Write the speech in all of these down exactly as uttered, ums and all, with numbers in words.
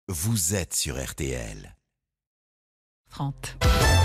Vous êtes sur R T L. trente.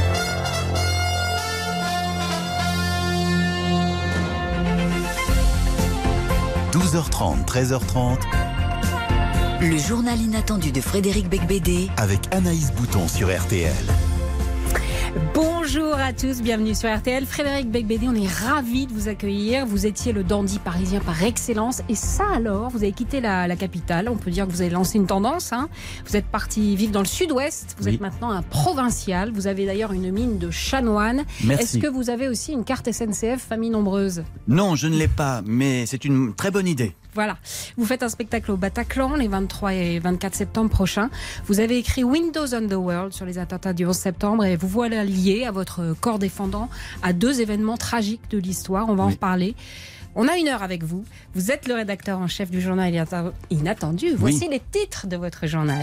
douze heures trente, treize heures trente. Le journal inattendu de Frédéric Becbédé Avec Anaïs Bouton sur R T L. Bonjour à tous, bienvenue sur R T L. Frédéric Becbédé, on est ravis de vous accueillir. Vous étiez le dandy parisien par excellence. Et ça alors, vous avez quitté la, la capitale. On peut dire que vous avez lancé une tendance. Hein. Vous êtes parti vivre dans le sud-ouest. Vous Oui. êtes maintenant un provincial. Vous avez d'ailleurs une mine de chanoine. Merci. Est-ce que vous avez aussi une carte S N C F famille nombreuse ? Non, je ne l'ai pas, mais c'est une très bonne idée. Voilà. Vous faites un spectacle au Bataclan les vingt-trois et vingt-quatre septembre prochains. Vous avez écrit Windows on the World sur les attentats du onze septembre et vous voilà lié à votre corps défendant à deux événements tragiques de l'histoire. On va Oui. en reparler. On a une heure avec vous. Vous êtes le rédacteur en chef du journal Inattendu. Voici Oui. les titres de votre journal.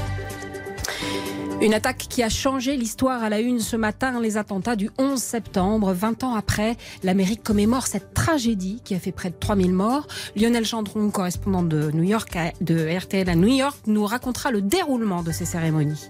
Une attaque qui a changé l'histoire à la une ce matin, les attentats du onze septembre. vingt ans après, l'Amérique commémore cette tragédie qui a fait près de trois mille morts. Lionel Gendron, correspondant de New York, de R T L à New York, nous racontera le déroulement de ces cérémonies.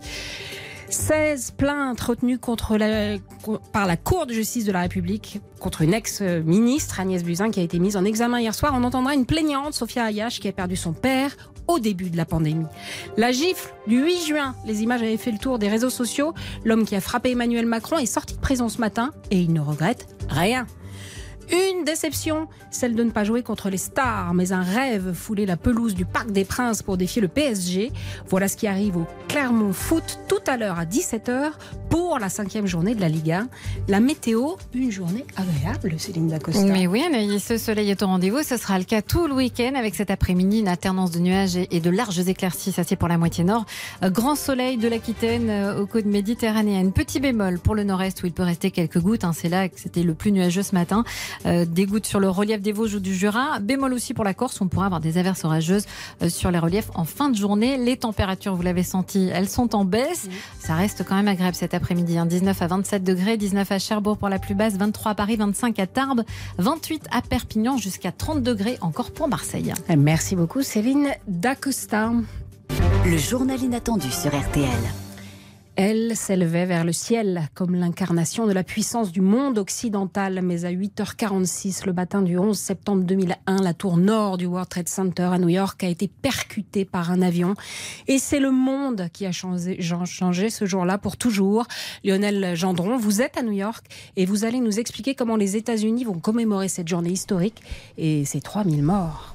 seize plaintes retenues contre la, par la Cour de justice de la République contre une ex-ministre, Agnès Buzyn, qui a été mise en examen hier soir. On entendra une plaignante, Sophia Ayash, qui a perdu son père au début de la pandémie. La gifle du huit juin, les images avaient fait le tour des réseaux sociaux. L'homme qui a frappé Emmanuel Macron est sorti de prison ce matin et il ne regrette rien. Une déception, celle de ne pas jouer contre les stars, mais un rêve, fouler la pelouse du Parc des Princes pour défier le P S G. Voilà ce qui arrive au Clermont Foot tout à l'heure à dix-sept heures pour la cinquième journée de la Ligue un. La météo, une journée agréable, Céline Dacosta. Mais oui, Anaïs, ce soleil est au rendez-vous. Ce sera le cas tout le week-end avec cet après-midi une alternance de nuages et de larges éclaircies. Ça, c'est pour la moitié nord. Grand soleil de l'Aquitaine aux côtes méditerranéennes. Petit bémol pour le nord-est où il peut rester quelques gouttes. Hein. C'est là que c'était le plus nuageux ce matin. Euh, des gouttes sur le relief des Vosges ou du Jura. Bémol aussi pour la Corse. On pourra avoir des averses orageuses euh, sur les reliefs en fin de journée. Les températures, vous l'avez senti, elles sont en baisse. Mmh. Ça reste quand même agréable cet après-midi. Hein. dix-neuf à vingt-sept degrés, dix-neuf à Cherbourg pour la plus basse, vingt-trois à Paris, vingt-cinq à Tarbes, vingt-huit à Perpignan, jusqu'à trente degrés encore pour Marseille. Merci beaucoup, Céline Dacosta. Le journal inattendu sur R T L. Elle s'élevait vers le ciel comme l'incarnation de la puissance du monde occidental. Mais à huit heures quarante-six, le matin du onze septembre deux mille un, la tour nord du World Trade Center à New York a été percutée par un avion. Et c'est le monde qui a changé, changé ce jour-là pour toujours. Lionel Gendron, vous êtes à New York et vous allez nous expliquer comment les États-Unis vont commémorer cette journée historique et ces trois mille morts.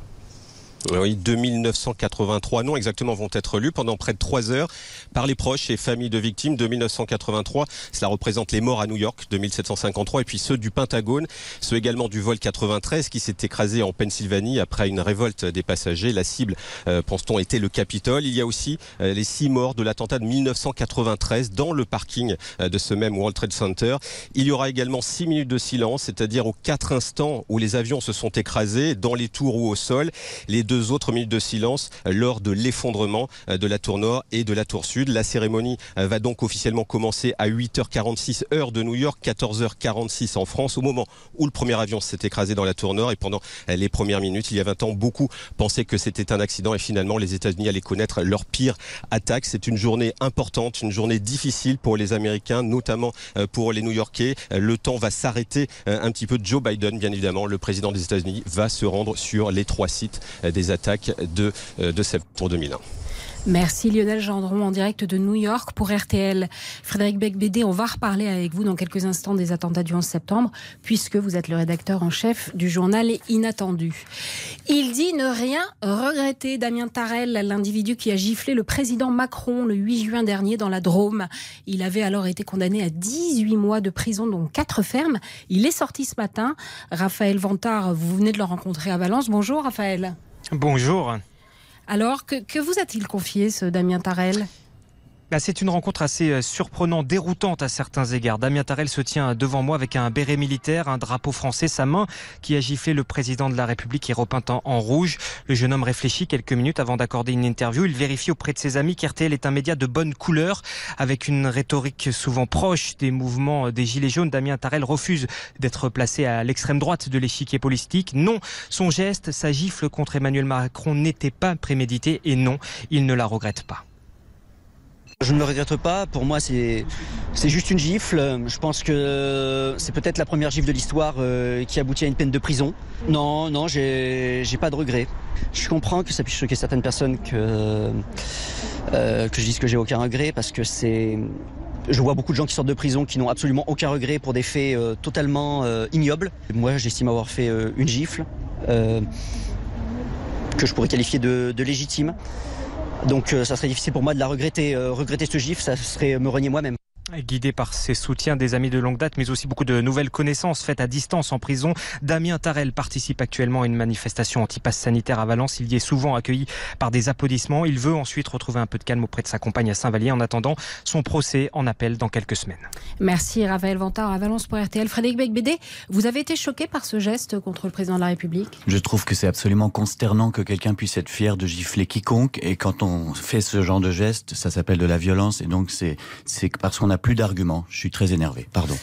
Oui, deux mille neuf cent quatre-vingt-trois noms exactement vont être lus pendant près de trois heures par les proches et familles de victimes. deux mille neuf cent quatre-vingt-trois, cela représente les morts à New York, deux mille sept cent cinquante-trois, et puis ceux du Pentagone, ceux également du vol quatre-vingt-treize qui s'est écrasé en Pennsylvanie après une révolte des passagers. La cible, euh, pense-t-on, était le Capitole. Il y a aussi euh, les six morts de l'attentat de mille neuf cent quatre-vingt-treize dans le parking euh, de ce même World Trade Center. Il y aura également six minutes de silence, c'est-à-dire aux quatre instants où les avions se sont écrasés dans les tours ou au sol. Les deux autres minutes de silence lors de l'effondrement de la tour nord et de la tour sud. La cérémonie va donc officiellement commencer à huit heures quarante-six heure de New York, quatorze heures quarante-six en France, au moment où le premier avion s'est écrasé dans la tour nord. Et pendant les premières minutes, il y a vingt ans, beaucoup pensaient que c'était un accident et finalement les États-Unis allaient connaître leur pire attaque. C'est une journée importante, une journée difficile pour les Américains, notamment pour les New-Yorkais. Le temps va s'arrêter un petit peu. Joe Biden, bien évidemment, le président des États-Unis, va se rendre sur les trois sites des attaques de, de septembre deux mille un. Merci Lionel Gendron en direct de New York pour R T L. Frédéric Becbédé, on va reparler avec vous dans quelques instants des attentats du onze septembre puisque vous êtes le rédacteur en chef du journal Inattendu. Il dit ne rien regretter. Damien Tarel, l'individu qui a giflé le président Macron le huit juin dernier dans la Drôme. Il avait alors été condamné à dix-huit mois de prison, dont quatre fermes. Il est sorti ce matin. Raphaël Vantard, vous venez de le rencontrer à Valence. Bonjour Raphaël. Bonjour. Alors, que, que vous a-t-il confié, ce Damien Tarel ? Bah, c'est une rencontre assez surprenante, déroutante à certains égards. Damien Tarel se tient devant moi avec un béret militaire, un drapeau français, sa main qui a giflé le président de la République est repeinte en, en rouge. Le jeune homme réfléchit quelques minutes avant d'accorder une interview. Il vérifie auprès de ses amis qu'R T L est un média de bonne couleur, avec une rhétorique souvent proche des mouvements des Gilets jaunes. Damien Tarel refuse d'être placé à l'extrême droite de l'échiquier politique. Non, son geste, sa gifle contre Emmanuel Macron n'était pas prémédité et non, il ne la regrette pas. Je ne le regrette pas. Pour moi, c'est, c'est juste une gifle. Je pense que c'est peut-être la première gifle de l'histoire euh, qui aboutit à une peine de prison. Non, non, j'ai, j'ai pas de regrets. Je comprends que ça puisse choquer certaines personnes que, euh, que je dise que j'ai aucun regret parce que c'est... Je vois beaucoup de gens qui sortent de prison qui n'ont absolument aucun regret pour des faits euh, totalement euh, ignobles. Moi, j'estime avoir fait euh, une gifle euh, que je pourrais qualifier de, de légitime. Donc euh, ça serait difficile pour moi de la regretter. Euh, regretter ce gifle, ça serait me renier moi-même. Guidé par ses soutiens, des amis de longue date, mais aussi beaucoup de nouvelles connaissances faites à distance en prison, Damien Tarel participe actuellement à une manifestation anti-pass sanitaire à Valence. Il y est souvent accueilli par des applaudissements. Il veut ensuite retrouver un peu de calme auprès de sa compagne à Saint-Vallier en attendant son procès en appel dans quelques semaines. Merci Raphaël Vantard à Valence pour R T L. Frédéric Becbédé, vous avez été choqué par ce geste contre le président de la République ? Je trouve que c'est absolument consternant que quelqu'un puisse être fier de gifler quiconque. Et quand on fait ce genre de geste, ça s'appelle de la violence. Et donc c'est, c'est parce qu'on a plus d'arguments. Je suis très énervé. Pardon.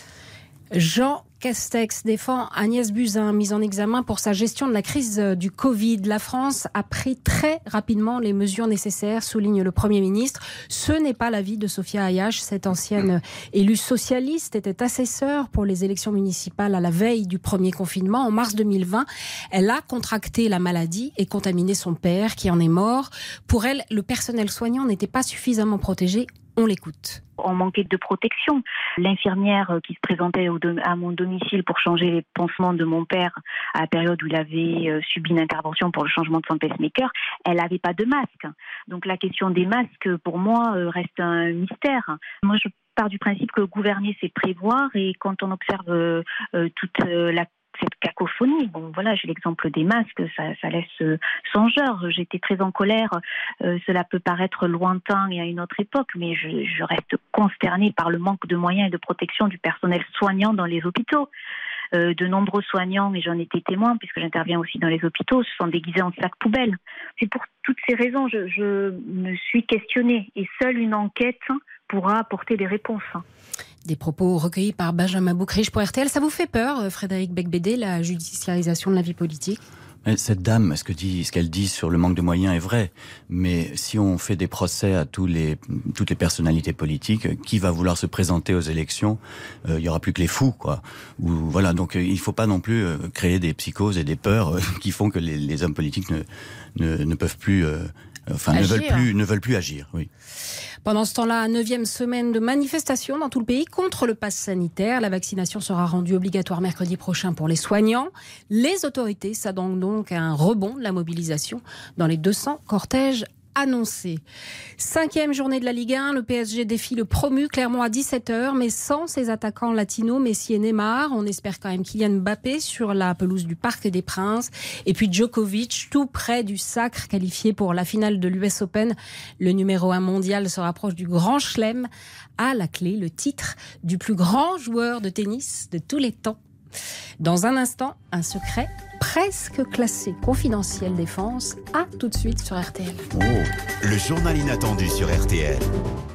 Jean Castex défend Agnès Buzyn, mise en examen pour sa gestion de la crise du Covid. La France a pris très rapidement les mesures nécessaires, souligne le Premier ministre. Ce n'est pas l'avis de Sophia Ayache. Cette ancienne élue socialiste était assesseure pour les élections municipales à la veille du premier confinement. En mars deux mille vingt, elle a contracté la maladie et contaminé son père qui en est mort. Pour elle, le personnel soignant n'était pas suffisamment protégé. On l'écoute. On manquait de protection. L'infirmière qui se présentait au dom- à mon domicile pour changer les pansements de mon père à la période où il avait euh, subi une intervention pour le changement de son pacemaker, elle n'avait pas de masque. Donc la question des masques, pour moi, euh, reste un mystère. Moi, je pars du principe que gouverner, c'est prévoir. Et quand on observe euh, euh, toute euh, la cette cacophonie, bon voilà, j'ai l'exemple des masques, ça, ça laisse euh, songeur. J'étais très en colère, euh, cela peut paraître lointain et à une autre époque, mais je, je reste consternée par le manque de moyens et de protection du personnel soignant dans les hôpitaux. Euh, de nombreux soignants, et j'en étais témoin puisque j'interviens aussi dans les hôpitaux, se sont déguisés en sacs poubelles. C'est pour toutes ces raisons je, je me suis questionnée et seule une enquête pourra apporter des réponses. Des propos recueillis par Benjamin Boucriche pour R T L. Ça vous fait peur, Frédéric Becbédé, la judiciarisation de la vie politique ? Cette dame, ce que dit, ce qu'elle dit sur le manque de moyens est vrai. Mais si on fait des procès à tous les, toutes les personnalités politiques, qui va vouloir se présenter aux élections ? euh, Il y aura plus que les fous, quoi. Ou, voilà. Donc, euh, il faut pas non plus euh, créer des psychoses et des peurs euh, qui font que les, les hommes politiques ne, ne, ne peuvent plus, euh, enfin, agir. ne veulent plus, ne veulent plus agir. Oui. Pendant ce temps-là, neuvième semaine de manifestation dans tout le pays contre le pass sanitaire. La vaccination sera rendue obligatoire mercredi prochain pour les soignants. Les autorités s'attendent donc à un rebond de la mobilisation dans les deux cents cortèges annoncés. Cinquième journée de la Ligue un, le P S G défie le promu Clermont à dix-sept heures, mais sans ses attaquants latinos, Messi et Neymar. On espère quand même Kylian Mbappé sur la pelouse du Parc des Princes. Et puis Djokovic, tout près du sacre, qualifié pour la finale de l'U S Open. Le numéro un mondial se rapproche du Grand Chelem. À la clé, le titre du plus grand joueur de tennis de tous les temps. Dans un instant, un secret presque classé confidentiel défense. À tout de suite sur R T L. Oh, le journal inattendu sur R T L.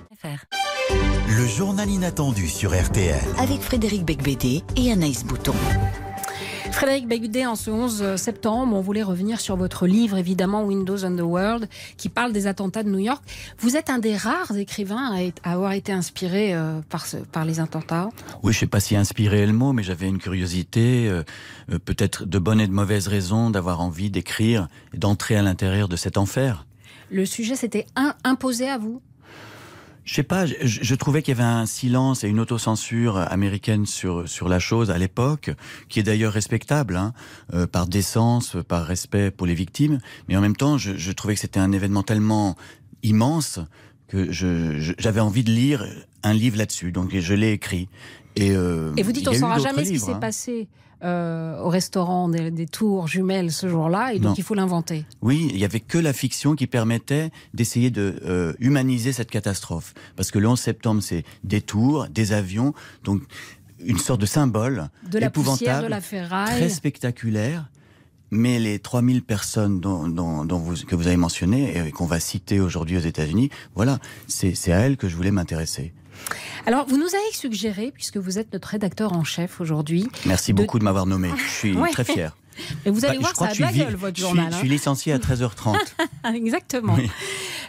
Le journal inattendu sur R T L. Avec Frédéric Becbédé et Anaïs Bouton. Frédéric Becbédé, en ce onze septembre, on voulait revenir sur votre livre, évidemment, Windows on the World, qui parle des attentats de New York. Vous êtes un des rares écrivains à avoir été inspiré euh, par, ce, par les attentats. Oui, je ne sais pas si inspiré est le mot, mais j'avais une curiosité, euh, euh, peut-être de bonnes et de mauvaises raisons, d'avoir envie d'écrire et d'entrer à l'intérieur de cet enfer. Le sujet s'était un, imposé à vous ? Je sais pas, je, je trouvais qu'il y avait un silence et une autocensure américaine sur sur la chose à l'époque, qui est d'ailleurs respectable, hein, euh, par décence, par respect pour les victimes, mais en même temps, je, je trouvais que c'était un événement tellement immense que je, je, j'avais envie de lire un livre là-dessus, donc je l'ai écrit. Et, euh, et vous dites, on ne saura jamais ce qui s'est hein. passé euh, au restaurant des, des Tours jumelles ce jour-là, et donc non. Il faut l'inventer. Oui, il n'y avait que la fiction qui permettait d'essayer de euh, humaniser cette catastrophe. Parce que le onze septembre, c'est des tours, des avions, donc une sorte de symbole de la épouvantable, poussière, de la ferraille, très spectaculaire. Mais les trois mille personnes dont, dont, dont vous, que vous avez mentionnées et qu'on va citer aujourd'hui aux États-Unis, voilà, c'est, c'est à elles que je voulais m'intéresser. Alors, vous nous avez suggéré, puisque vous êtes notre rédacteur en chef aujourd'hui... Merci de... beaucoup de m'avoir nommé, je suis ouais. très fier. Mais vous allez bah, voir, ça a de la gueule, vi... votre je journal. Suis, hein. Je suis licencié à treize heures trente. Exactement. Oui.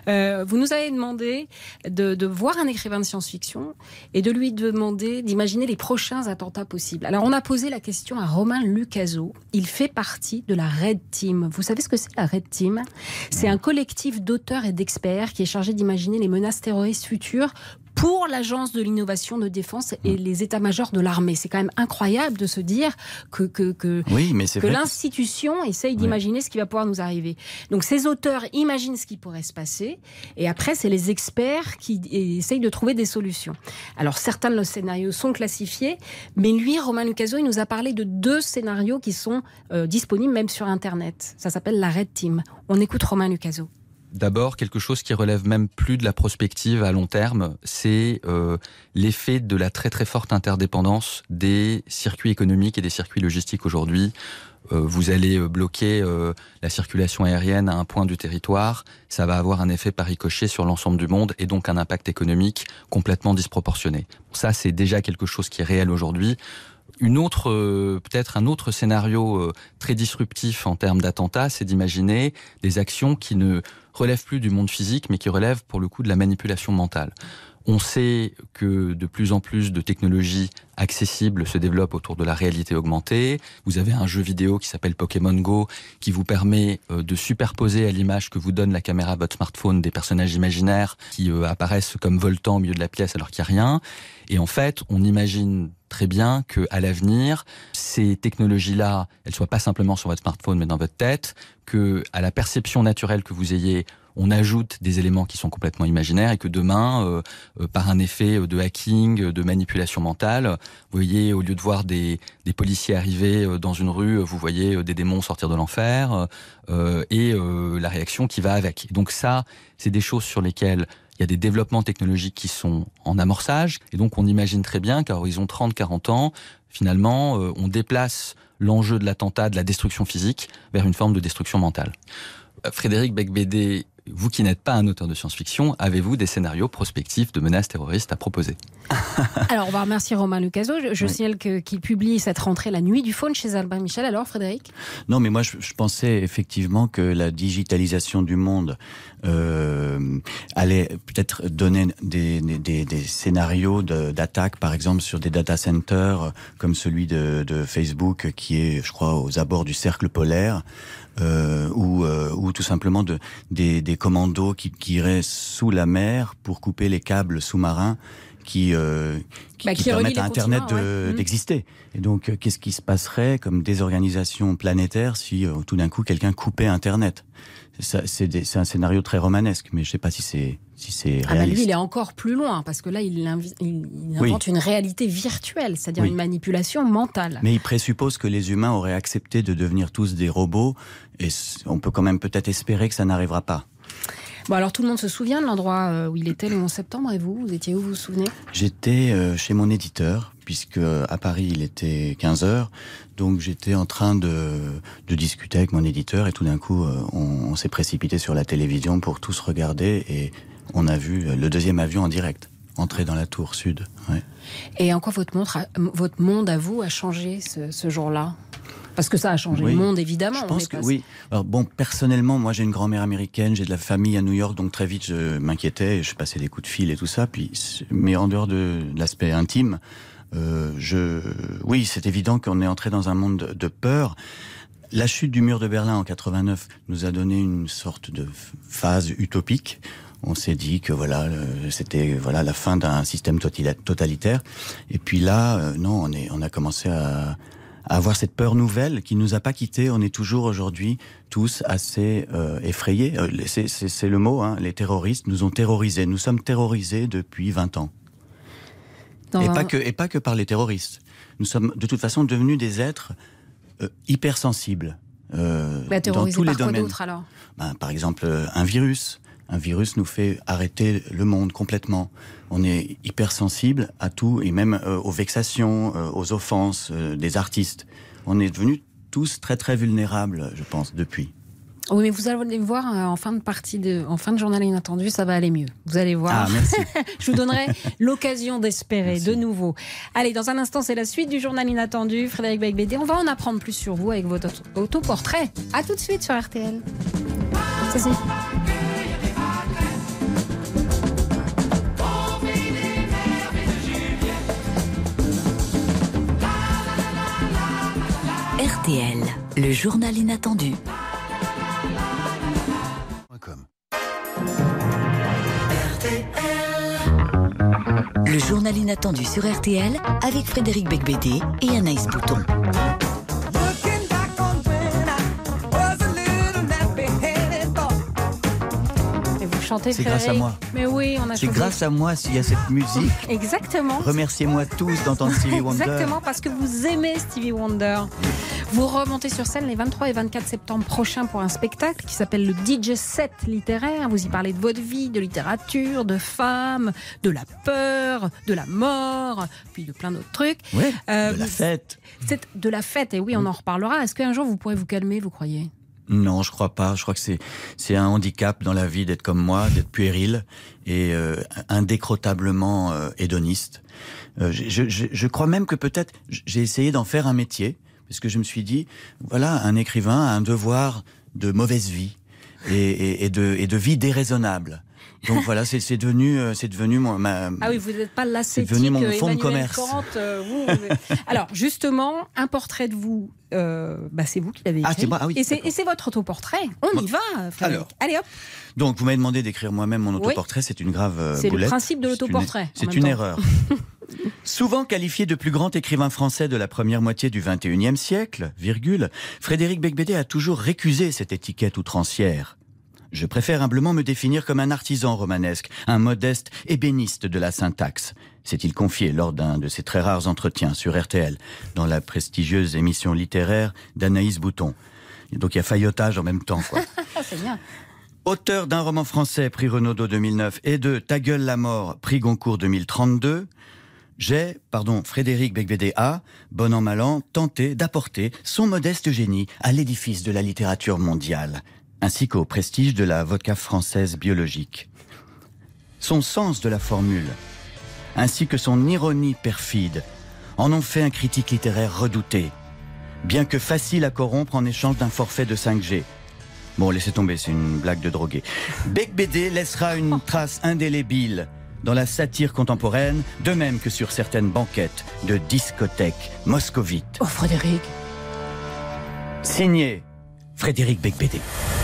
Euh, vous nous avez demandé de, de voir un écrivain de science-fiction et de lui demander d'imaginer les prochains attentats possibles. Alors, on a posé la question à Romain Lucaso. Il fait partie de la Red Team. Vous savez ce que c'est, la Red Team ? C'est un collectif d'auteurs et d'experts qui est chargé d'imaginer les menaces terroristes futures pour l'Agence de l'innovation de défense et les états-majors de l'armée. C'est quand même incroyable de se dire que, que, que, oui, mais c'est que vrai l'institution que... essaye d'imaginer oui. ce qui va pouvoir nous arriver. Donc ces auteurs imaginent ce qui pourrait se passer et après c'est les experts qui essayent de trouver des solutions. Alors certains de nos scénarios sont classifiés, mais lui, Romain Lucaso, il nous a parlé de deux scénarios qui sont euh, disponibles même sur Internet. Ça s'appelle la Red Team. On écoute Romain Lucaso. D'abord, quelque chose qui relève même plus de la prospective à long terme, c'est euh, l'effet de la très très forte interdépendance des circuits économiques et des circuits logistiques aujourd'hui. Euh, vous allez bloquer euh, la circulation aérienne à un point du territoire, ça va avoir un effet par ricochet sur l'ensemble du monde et donc un impact économique complètement disproportionné. Ça, c'est déjà quelque chose qui est réel aujourd'hui. Une autre, euh, peut-être un autre scénario euh, très disruptif en termes d'attentats, c'est d'imaginer des actions qui ne relèvent plus du monde physique, mais qui relèvent pour le coup de la manipulation mentale. On sait que de plus en plus de technologies accessibles se développent autour de la réalité augmentée. Vous avez un jeu vidéo qui s'appelle Pokémon Go qui vous permet de superposer à l'image que vous donne la caméra de votre smartphone des personnages imaginaires qui apparaissent comme voltant au milieu de la pièce alors qu'il n'y a rien. Et en fait, on imagine très bien qu'à l'avenir, ces technologies-là, elles soient pas simplement sur votre smartphone mais dans votre tête, que à la perception naturelle que vous ayez, on ajoute des éléments qui sont complètement imaginaires et que demain, euh, euh, par un effet de hacking, de manipulation mentale, vous voyez, au lieu de voir des, des policiers arriver dans une rue, vous voyez des démons sortir de l'enfer euh, et euh, la réaction qui va avec. Donc ça, c'est des choses sur lesquelles il y a des développements technologiques qui sont en amorçage et donc on imagine très bien qu'à horizon trente à quarante ans, finalement, euh, on déplace l'enjeu de l'attentat, de la destruction physique, vers une forme de destruction mentale. Frédéric Beigbeder, vous qui n'êtes pas un auteur de science-fiction, avez-vous des scénarios prospectifs de menaces terroristes à proposer ? Alors, on va remercier Romain Lucaso. Je, je oui. signale que, qu'il publie cette rentrée La Nuit du Faune chez Albin Michel. Alors, Frédéric ? Non, mais moi, je, je pensais effectivement que la digitalisation du monde euh, allait peut-être donner des, des, des scénarios de, d'attaque, par exemple, sur des data centers, comme celui de, de Facebook, qui est, je crois, aux abords du cercle polaire. Euh, ou, euh, ou tout simplement de, des, des commandos qui, qui iraient sous la mer pour couper les câbles sous-marins qui, euh, qui, bah, qui, qui permettent à Internet de, ouais. d'exister. Et donc, euh, qu'est-ce qui se passerait comme désorganisation planétaire si euh, tout d'un coup quelqu'un coupait Internet ? Ça, c'est, des, c'est un scénario très romanesque, mais je ne sais pas si c'est, si c'est réaliste. Ah bah lui, il est encore plus loin, parce que là, il, invi- il, il invente oui. une réalité virtuelle, c'est-à-dire oui. une manipulation mentale. Mais il présuppose que les humains auraient accepté de devenir tous des robots, et on peut quand même peut-être espérer que ça n'arrivera pas. Bon, alors tout le monde se souvient de l'endroit où il était le onze septembre, et vous, vous étiez où, vous vous souvenez ? J'étais euh, chez mon éditeur, puisque à Paris il était quinze heures, donc j'étais en train de, de discuter avec mon éditeur, et tout d'un coup euh, on, on s'est précipité sur la télévision pour tous regarder, et on a vu le deuxième avion en direct entrer dans la tour sud. Ouais. Et en quoi votre monde, votre monde à vous a changé ce, ce jour-là ? Parce que ça a changé oui. le monde, évidemment. Je pense que oui. Alors bon, personnellement, moi j'ai une grand-mère américaine, j'ai de la famille à New York, donc très vite je m'inquiétais, je passais des coups de fil et tout ça. Puis, mais en dehors de l'aspect intime, euh, je, oui, c'est évident qu'on est entré dans un monde de, de peur. La chute du mur de Berlin en quatre-vingt-neuf nous a donné une sorte de phase utopique. On s'est dit que voilà, c'était voilà la fin d'un système totalitaire. Et puis là, euh, non, on est, on a commencé à à avoir cette peur nouvelle qui nous a pas quittés. On est toujours aujourd'hui tous assez euh, effrayés. C'est, c'est, c'est le mot, hein. Les terroristes nous ont terrorisés. Nous sommes terrorisés depuis vingt ans. Dans et, un... pas que, et pas que par les terroristes. Nous sommes de toute façon devenus des êtres euh, hypersensibles euh, bah, dans tous les par domaines. Quoi d'autre, alors ben, par exemple, un virus. Un virus nous fait arrêter le monde complètement. On est hypersensible à tout, et même euh, aux vexations, euh, aux offenses euh, des artistes. On est devenus tous très très vulnérables, je pense, depuis. Oui, mais vous allez voir, en fin de partie, de, en fin de journal inattendu, ça va aller mieux. Vous allez voir. Ah, merci. Je vous donnerai l'occasion d'espérer merci. De nouveau. Allez, dans un instant, c'est la suite du journal inattendu. Frédéric Beigbeder, on va en apprendre plus sur vous avec votre autoportrait. À tout de suite sur R T L. Ceci. journal inattendu. Le journal inattendu sur R T L avec Frédéric Becbédé et Anaïs Bouton. C'est grâce à moi. Mais oui, on a C'est choisi... grâce à moi s'il y a cette musique. Exactement. Remerciez-moi tous d'entendre Stevie Wonder. Exactement, parce que vous aimez Stevie Wonder. Vous remontez sur scène les vingt-trois et vingt-quatre septembre prochains pour un spectacle qui s'appelle le D J set littéraire. Vous y parlez de votre vie, de littérature, de femmes, de la peur, de la mort, puis de plein d'autres trucs. Oui, euh, de la fête. C'est de la fête, et oui, on en reparlera. Est-ce qu'un jour vous pourrez vous calmer, vous croyez ? Non, je crois pas. Je crois que c'est c'est un handicap dans la vie d'être comme moi, d'être puéril et euh, indécrotablement euh, hédoniste. Euh, je, je, je crois même que peut-être j'ai essayé d'en faire un métier parce que je me suis dit voilà, un écrivain a un devoir de mauvaise vie et, et, et de et de vie déraisonnable. Donc voilà, c'est, c'est devenu, c'est devenu mon, ma. Ah oui, vous n'êtes pas l'ascétique. C'est devenu mon fonds Emmanuel de commerce. Kant, euh, vous, vous... Alors justement, un portrait de vous, euh, bah c'est vous qui l'avez écrit. Ah, c'est moi. Ah oui, et, c'est, et c'est votre autoportrait. On y va, Frédéric. Alors, allez hop. Donc vous m'avez demandé d'écrire moi-même mon autoportrait. Oui. C'est une grave euh, c'est boulette. C'est le principe de l'autoportrait. C'est une, c'est une erreur. Souvent qualifié de plus grand écrivain français de la première moitié du vingt et unième siècle, virgule, Frédéric Becbédé a toujours récusé cette étiquette outrancière. Je préfère humblement me définir comme un artisan romanesque, un modeste ébéniste de la syntaxe, s'est-il confié lors d'un de ses très rares entretiens sur R T L, dans la prestigieuse émission littéraire d'Anaïs Bouton. Et donc il y a faillotage en même temps, quoi. C'est bien. Auteur d'un roman français, prix Renaudot deux mille neuf, et de Ta gueule la mort, prix Goncourt deux mille trente-deux, j'ai, pardon, Frédéric Becbédé a, bon an mal an, tenté d'apporter son modeste génie à l'édifice de la littérature mondiale, ainsi qu'au prestige de la vodka française biologique. Son sens de la formule, ainsi que son ironie perfide, en ont fait un critique littéraire redouté, bien que facile à corrompre en échange d'un forfait de cinq G. Bon, laissez tomber, c'est une blague de drogué. Becbédé laissera une trace indélébile dans la satire contemporaine, de même que sur certaines banquettes de discothèques moscovites. Oh, Frédéric. Signé Frédéric Becbédé.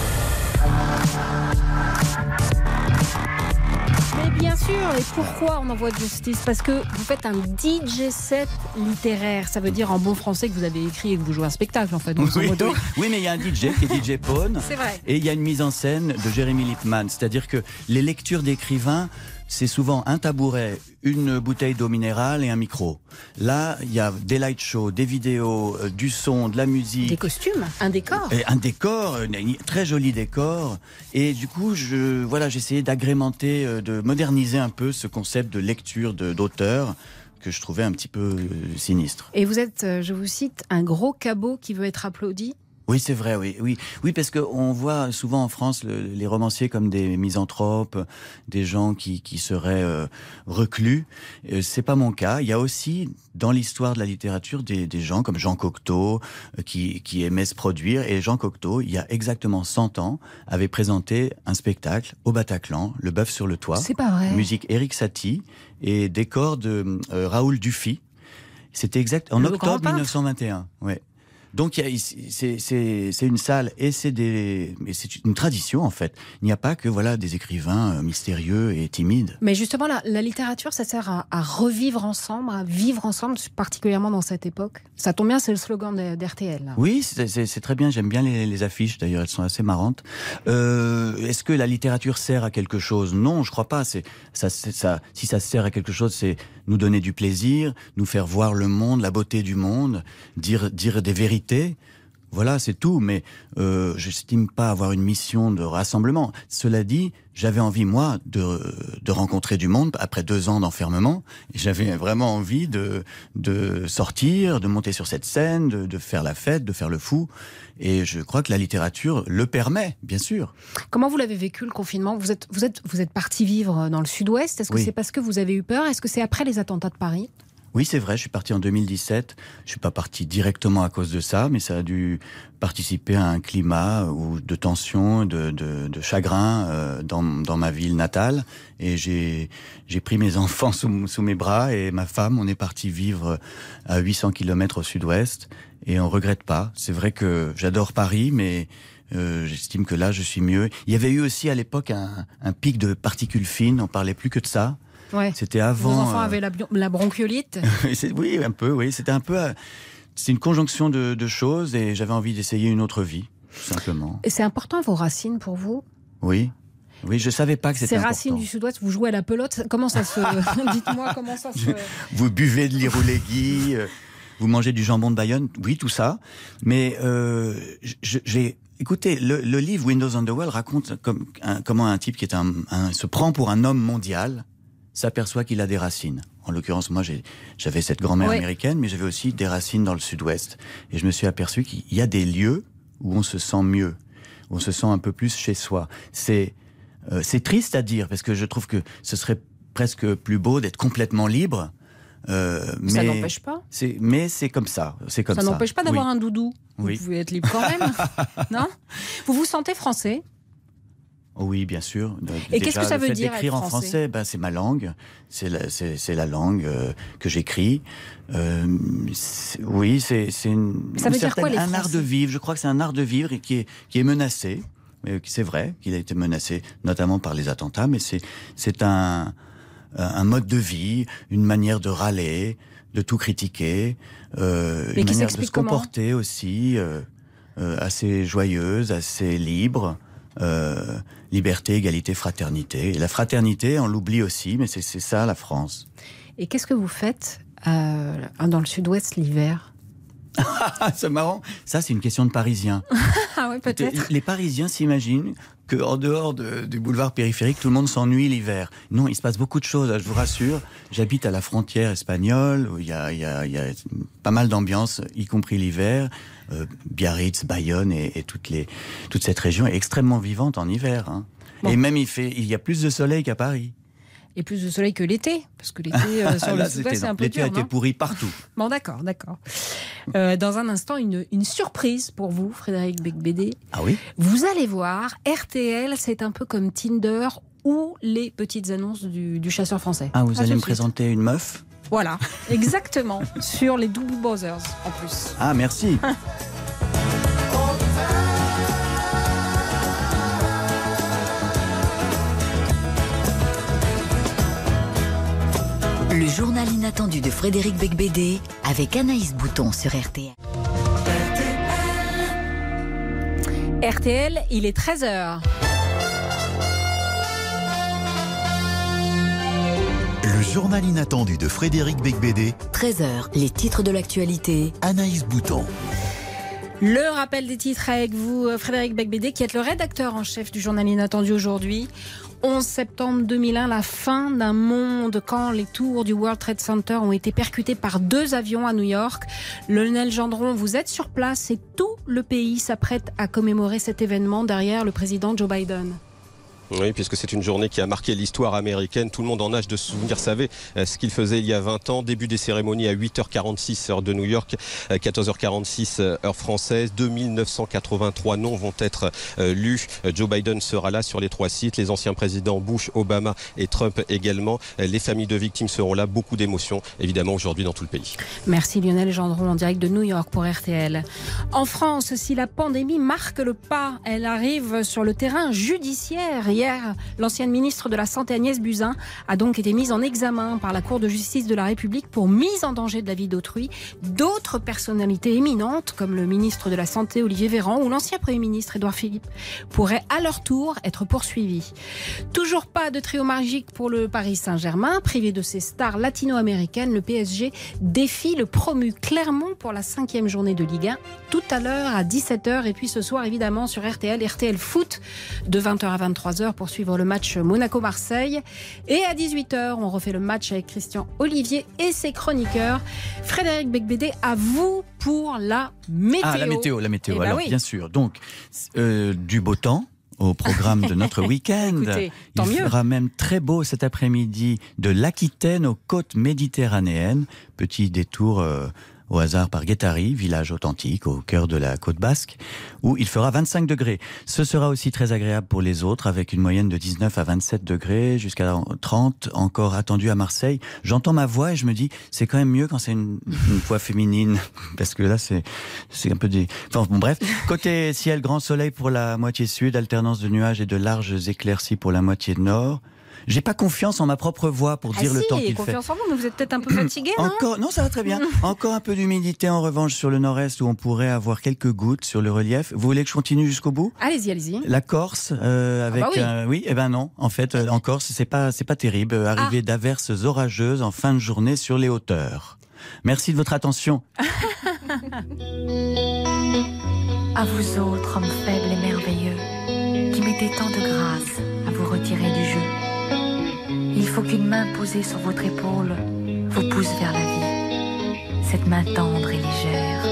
Mais bien sûr, et pourquoi on envoie de justice ? Parce que vous faites un D J set littéraire. Ça veut dire en bon français que vous avez écrit et que vous jouez un spectacle, en fait. Oui, oui, oui, mais il y a un D J qui est D J Pone. C'est vrai. Et il y a une mise en scène de Jérémy Lippmann. C'est-à-dire que les lectures d'écrivains, c'est souvent un tabouret, une bouteille d'eau minérale et un micro. Là, il y a des light shows, des vidéos, euh, du son, de la musique. Des costumes, un décor. Et un décor, un très joli décor. Et du coup, je, voilà, j'ai essayé d'agrémenter, euh, de moderniser un peu ce concept de lecture de, d'auteur que je trouvais un petit peu euh, sinistre. Et vous êtes, euh, je vous cite, un gros cabot qui veut être applaudi ? Oui, c'est vrai, oui, oui, oui, parce que on voit souvent en France le, les romanciers comme des misanthropes, des gens qui, qui seraient euh, reclus. Euh, c'est pas mon cas. Il y a aussi dans l'histoire de la littérature des, des gens comme Jean Cocteau euh, qui, qui aimaient se produire. Et Jean Cocteau, il y a exactement cent ans, avait présenté un spectacle au Bataclan, Le Bœuf sur le toit. C'est pas vrai. Musique Éric Satie et décor de euh, Raoul Dufy. C'était exact en le octobre mille neuf cent vingt et un. Ouais. Donc il y a, c'est, c'est, c'est une salle et c'est, des, et c'est une tradition en fait. Il n'y a pas que voilà des écrivains mystérieux et timides. Mais justement, la, la littérature, ça sert à, à revivre ensemble, à vivre ensemble, particulièrement dans cette époque. Ça tombe bien, c'est le slogan d'R T L. Là. Oui, c'est, c'est, c'est très bien. J'aime bien les, les affiches. D'ailleurs, elles sont assez marrantes. Euh, est-ce que la littérature sert à quelque chose ? Non, je crois pas. C'est, ça, c'est, ça, si ça sert à quelque chose, c'est nous donner du plaisir, nous faire voir le monde, la beauté du monde, dire, dire des vérités. Voilà, c'est tout, mais euh, je n'estime pas avoir une mission de rassemblement. Cela dit, j'avais envie, moi, de, de rencontrer du monde après deux ans d'enfermement. Et j'avais vraiment envie de, de sortir, de monter sur cette scène, de, de faire la fête, de faire le fou. Et je crois que la littérature le permet, bien sûr. Comment vous l'avez vécu, le confinement ? Vous êtes, vous êtes, vous êtes parti vivre dans le sud-ouest. Est-ce que oui. c'est parce que vous avez eu peur ? Est-ce que c'est après les attentats de Paris ? Oui, c'est vrai, je suis parti en deux mille dix-sept. Je suis pas parti directement à cause de ça, mais ça a dû participer à un climat ou de tension, de, de, de chagrin euh, dans, dans ma ville natale. Et j'ai, j'ai pris mes enfants sous, sous mes bras et ma femme. On est parti vivre à huit cents kilomètres au sud-ouest et on regrette pas. C'est vrai que j'adore Paris, mais euh, j'estime que là, je suis mieux. Il y avait eu aussi à l'époque un, un pic de particules fines. On parlait plus que de ça. Ouais. C'était avant. Vos enfants euh... avaient la, la bronchiolite. Oui, un peu. Oui, c'était un peu. Euh... C'est une conjonction de, de choses et j'avais envie d'essayer une autre vie, tout simplement. Et c'est important vos racines pour vous ? Oui. Oui, je savais pas que c'était important. Ces racines du Sud-Ouest, vous jouez à la pelote. Comment ça se Dites-moi comment ça se. Vous buvez de l'irouléguy, vous mangez du jambon de Bayonne. Oui, tout ça. Mais euh, j'ai. Écoutez, le, le livre Windows on the Wall raconte comme, un, comment un type qui est un, un, se prend pour un homme mondial s'aperçoit qu'il a des racines. En l'occurrence, moi, j'ai, j'avais cette grand-mère oui. américaine, mais j'avais aussi des racines dans le Sud-Ouest. Et je me suis aperçu qu'il y a des lieux où on se sent mieux, où on se sent un peu plus chez soi. C'est, euh, c'est triste à dire, parce que je trouve que ce serait presque plus beau d'être complètement libre. Euh, mais ça n'empêche pas. C'est, mais c'est comme ça. C'est comme ça. Ça n'empêche pas d'avoir oui. un doudou. Oui. Vous pouvez être libre quand même, non ? Vous vous sentez français ? Oui, bien sûr. Et Déjà, qu'est-ce que ça veut le fait dire d'écrire être en français, français, ben, c'est ma langue. C'est la, c'est, c'est la langue euh, que j'écris. Euh, c'est, oui, c'est, c'est une, ça veut une dire quoi, les un Français ? art de vivre. Je crois que c'est un art de vivre et qui est, qui est menacé. C'est vrai qu'il a été menacé, notamment par les attentats, mais c'est, c'est un, un mode de vie, une manière de râler, de tout critiquer, euh, une manière de se comporter aussi, euh, euh, assez joyeuse, assez libre. Euh, liberté, égalité, fraternité. Et la fraternité, on l'oublie aussi, mais c'est, c'est ça la France. Et qu'est-ce que vous faites euh, dans le Sud-Ouest l'hiver ? C'est marrant. Ça, c'est une question de Parisiens. Ah oui, peut-être. Les Parisiens s'imaginent qu'en dehors de, du boulevard périphérique, tout le monde s'ennuie l'hiver. Non, il se passe beaucoup de choses, je vous rassure. J'habite à la frontière espagnole, où il y a, il y a, il y a pas mal d'ambiance, y compris l'hiver. Euh, Biarritz, Bayonne et, et toutes les, toute cette région est extrêmement vivante en hiver. Hein. Bon. Et même, il, fait, il y a plus de soleil qu'à Paris. Et plus de soleil que l'été, parce que l'été euh, sur Là, le Sud-Ouest, c'est un peu l'été dur, a été pourri partout. Bon, d'accord, d'accord. Euh, dans un instant, une, une surprise pour vous, Frédéric Becbédé. Ah oui ? Vous allez voir, R T L, c'est un peu comme Tinder ou les petites annonces du, du chasseur français. Ah, vous à allez me présenter une meuf ? Voilà, exactement, sur les Doobie Brothers, en plus. Ah, merci. Le journal inattendu de Frédéric Becbédé avec Anaïs Bouton sur R T L. R T L, il est treize heures. Le journal inattendu de Frédéric Becbédé. treize heures, les titres de l'actualité. Anaïs Bouton. Le rappel des titres avec vous, Frédéric Becbédé, qui est le rédacteur en chef du journal inattendu aujourd'hui. onze septembre deux mille un, la fin d'un monde quand les tours du World Trade Center ont été percutés par deux avions à New York. Lionel Gendron, vous êtes sur place et tout le pays s'apprête à commémorer cet événement derrière le président Joe Biden. Oui, puisque c'est une journée qui a marqué l'histoire américaine. Tout le monde en âge de se souvenir savait ce qu'il faisait il y a vingt ans. Début des cérémonies à huit heures quarante-six heure de New York, quatorze heures quarante-six heure française. deux mille neuf cent quatre-vingt-trois noms vont être euh, lus. Joe Biden sera là sur les trois sites. Les anciens présidents Bush, Obama et Trump également. Les familles de victimes seront là. Beaucoup d'émotions, évidemment, aujourd'hui dans tout le pays. Merci Lionel Gendron en direct de New York pour R T L. En France, si la pandémie marque le pas, elle arrive sur le terrain judiciaire. Hier, l'ancienne ministre de la Santé Agnès Buzyn a donc été mise en examen par la Cour de justice de la République pour mise en danger de la vie d'autrui. D'autres personnalités éminentes, comme le ministre de la Santé Olivier Véran ou l'ancien Premier ministre Édouard Philippe, pourraient à leur tour être poursuivis. Toujours pas de trio magique pour le Paris Saint-Germain. Privé de ses stars latino-américaines, le P S G défie le promu Clermont pour la cinquième journée de Ligue un. Tout à l'heure à dix-sept heures et puis ce soir évidemment sur R T L, R T L Foot de vingt heures à vingt-trois heures pour suivre le match Monaco-Marseille. Et à dix-huit heures, on refait le match avec Christian Olivier et ses chroniqueurs. Frédéric Becbédé, à vous pour la météo. Ah, la météo, la météo. Eh ben Alors, oui. bien sûr. Donc, euh, du beau temps au programme de notre week-end. Écoutez, Il tant mieux. fera même très beau cet après-midi de l'Aquitaine aux côtes méditerranéennes. Petit détour euh, au hasard par Guétari, village authentique au cœur de la côte basque, où il fera vingt-cinq degrés. Ce sera aussi très agréable pour les autres, avec une moyenne de dix-neuf à vingt-sept degrés, jusqu'à trente, encore attendu à Marseille. J'entends ma voix et je me dis, c'est quand même mieux quand c'est une, une voix féminine, parce que là, c'est, c'est un peu des... Enfin, bon, bref. Côté ciel, grand soleil pour la moitié sud, alternance de nuages et de larges éclaircies pour la moitié nord. J'ai pas confiance en ma propre voix pour Ah dire si, le temps qu'il fait. confiance en vous, mais vous êtes peut-être un peu fatigué, non? Encore, non, ça va très bien. Encore un peu d'humidité en revanche sur le nord-est où on pourrait avoir quelques gouttes sur le relief. Vous voulez que je continue jusqu'au bout? Allez-y, allez-y. La Corse, euh, avec, ah bah oui. Euh, oui, eh ben non. En fait, euh, en Corse, c'est pas, c'est pas terrible. Euh, Arrivée ah. d'averses orageuses en fin de journée sur les hauteurs. Merci de votre attention. À vous autres, hommes faibles et merveilleux, qui mettez tant de grâce à vous retirer du jeu. Il faut qu'une main posée sur votre épaule vous pousse vers la vie, cette main tendre et légère.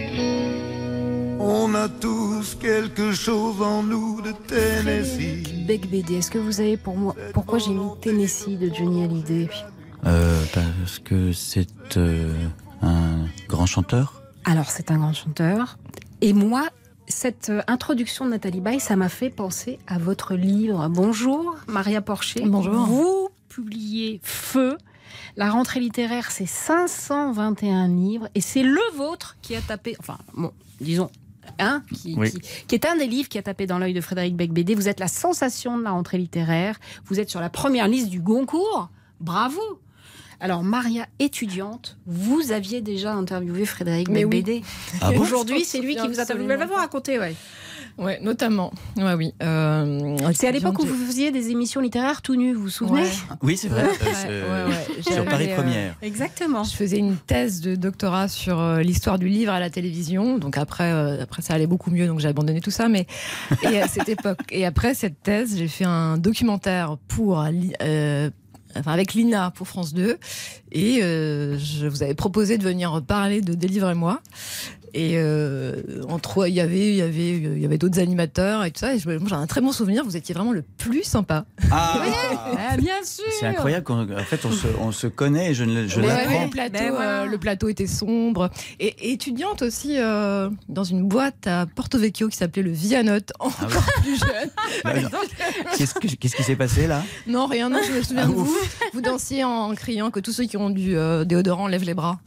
On a tous quelque chose en nous de Tennessee. Beigbeder, est-ce que vous savez pour moi pourquoi j'ai mis Tennessee de Johnny Hallyday? euh, Parce que c'est euh, un grand chanteur. Alors c'est un grand chanteur. Et moi, cette introduction de Nathalie Baye, ça m'a fait penser à votre livre. Bonjour, Maria Porcher. Bonjour. Vous publiez Feu. La rentrée littéraire, c'est cinq cent vingt et un livres. Et c'est le vôtre qui a tapé... Enfin, bon, disons... Hein, qui, oui. qui, qui est un des livres qui a tapé dans l'œil de Frédéric Beigbeder. Vous êtes la sensation de la rentrée littéraire. Vous êtes sur la première liste du Goncourt. Bravo. Alors, Maria, étudiante, vous aviez déjà interviewé Frédéric Beigbeder. Oui. Ah bon? Aujourd'hui, c'est lui qui vous a interviewé. Elle va vous raconter, ouais. Ouais, notamment. Ouais, oui. Euh, c'est à l'époque où vous faisiez des émissions littéraires tout nus, vous vous souvenez? Ouais. Oui, c'est vrai. Ouais, euh, ouais, ouais. Sur Paris euh, Première. Exactement. Je faisais une thèse de doctorat sur euh, l'histoire du livre à la télévision. Donc après, euh, après ça allait beaucoup mieux, donc j'ai abandonné tout ça. Mais et à cette époque, et après cette thèse, j'ai fait un documentaire pour euh, Enfin, avec Lina pour France deux, et euh, je vous avais proposé de venir parler de Délivrez-moi. Et euh, entre il y avait il y avait il y avait d'autres animateurs et tout ça. Et je, moi, j'ai un très bon souvenir. Vous étiez vraiment le plus sympa. Ah, ah bien sûr. C'est incroyable. Qu'en en fait, on se, on se connaît. Et je ne je ouais, l'apprends. Ouais, le plateau, ben voilà. euh, le plateau était sombre. Et, et étudiante aussi euh, dans une boîte à Porto Vecchio qui s'appelait le Vianote, encore ah ouais. plus jeune. Ouais, qu'est-ce, que, qu'est-ce qui s'est passé là? Non, rien. Non, je me souviens ah, de vous. Vous dansiez en criant que tous ceux qui ont du euh, déodorant lèvent les bras.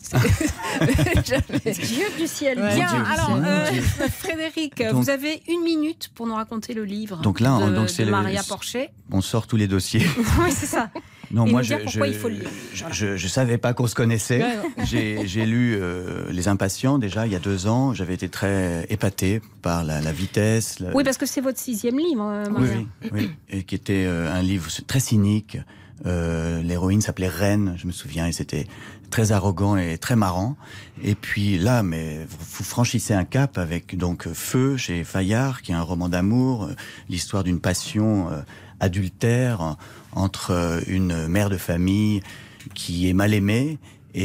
Dieu du ciel. Ouais, bien. Dieu alors, euh, Frédéric, donc, vous avez une minute pour nous raconter le livre. Donc là, de, donc c'est de le, Maria Porcher. On sort tous les dossiers. Oui, c'est ça. Non, et moi, nous je, dire pourquoi je, il faut le lire. Je, je, je savais pas qu'on se connaissait. Ouais, j'ai, j'ai lu euh, Les Impatients déjà il y a deux ans. J'avais été très épaté par la, la vitesse. La... Oui, parce que c'est votre sixième livre, euh, Maria. Oui, oui, oui, et qui était euh, un livre très cynique. Euh, l'héroïne s'appelait Reine, je me souviens, et c'était très arrogant et très marrant. Et puis là, mais vous franchissez un cap avec donc Feu chez Fayard, qui est un roman d'amour, euh, l'histoire d'une passion euh, adultère entre euh, une mère de famille qui est mal aimée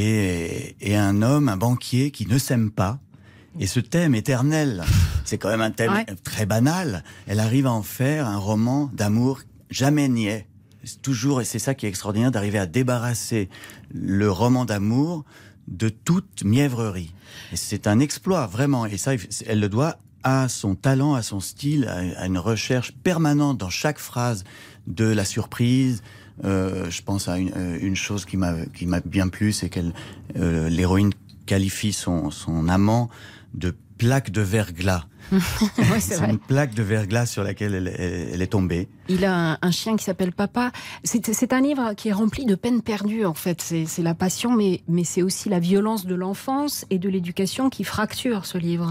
et, et un homme, un banquier qui ne s'aime pas. Et ce thème éternel, c'est quand même un thème ouais. très banal. Elle arrive à en faire un roman d'amour jamais niais. C'est toujours, et c'est ça qui est extraordinaire, d'arriver à débarrasser le roman d'amour de toute mièvrerie. Et c'est un exploit, vraiment. Et ça, elle le doit à son talent, à son style, à une recherche permanente dans chaque phrase de la surprise. Euh, je pense à une, une chose qui m'a, qui m'a bien plu, c'est qu'elle, euh, l'héroïne qualifie son, son amant de plaque de verglas. Ouais, c'est, c'est une plaque de verglas sur laquelle elle, elle, elle est tombée. Il a un, un chien qui s'appelle Papa. C'est, c'est un livre qui est rempli de peines perdues, en fait. C'est, c'est la passion, mais, mais c'est aussi la violence de l'enfance et de l'éducation qui fracture ce livre.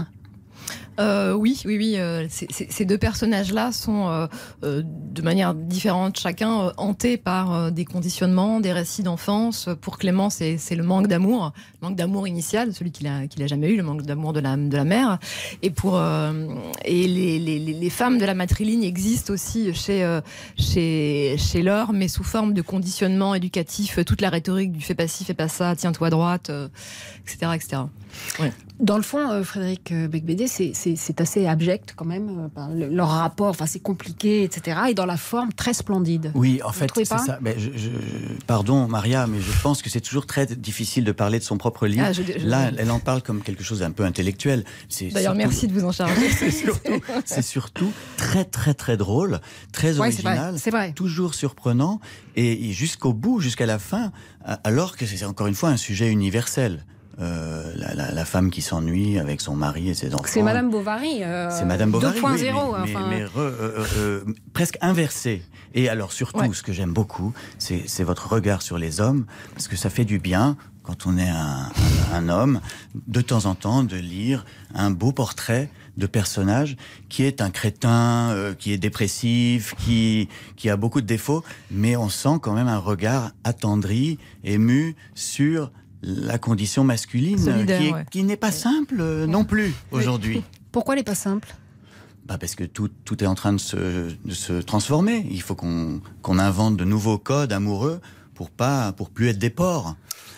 Euh, oui, oui, oui. Euh, c'est, c'est, ces deux personnages-là sont euh, euh, de manière différente, chacun euh, hantés par euh, des conditionnements, des récits d'enfance. Pour Clément, c'est, c'est le manque d'amour, le manque d'amour initial, celui qu'il a, qu'il a jamais eu, le manque d'amour de la, de la mère. Et pour euh, et les, les, les femmes de la matriligne existent aussi chez euh, chez chez Laure, mais sous forme de conditionnement éducatif. Toute la rhétorique du fais pas ci, fais pas ça, tiens-toi à droite, euh, et cetera, et cetera. Ouais. Dans le fond, euh, Frédéric Becbédé, c'est, c'est, c'est assez abject quand même, euh, le, leur rapport, enfin c'est compliqué, et cetera. Et dans la forme, très splendide. Oui, en Vous fait, c'est ça. Mais je, je, pardon, Maria, mais je pense que c'est toujours très difficile de parler de son propre livre. Ah, je, je, Là, elle en parle comme quelque chose d'un peu intellectuel. C'est D'ailleurs, surtout, merci de vous en charger. c'est, surtout, c'est surtout très, très, très drôle, très ouais, original, c'est vrai, c'est vrai. toujours surprenant, et, et jusqu'au bout, jusqu'à la fin, alors que c'est encore une fois un sujet universel. Euh, la, la, la femme qui s'ennuie avec son mari et ses enfants. C'est Madame Bovary. Euh, c'est Madame Bovary. deux point zéro. Oui, mais, enfin... mais, mais re, euh, euh, presque inversé. Et alors surtout, ouais. ce que j'aime beaucoup, c'est, c'est votre regard sur les hommes, parce que ça fait du bien, quand on est un, un, un homme, de temps en temps, de lire un beau portrait de personnage qui est un crétin, euh, qui est dépressif, qui, qui a beaucoup de défauts, mais on sent quand même un regard attendri, ému sur la condition masculine, Solidaire, qui, est, ouais. qui n'est pas simple euh, non plus aujourd'hui. Pourquoi elle n'est pas simple ? Bah parce que tout, tout est en train de se, de se transformer. Il faut qu'on, qu'on invente de nouveaux codes amoureux pour pas, pour plus être des porcs.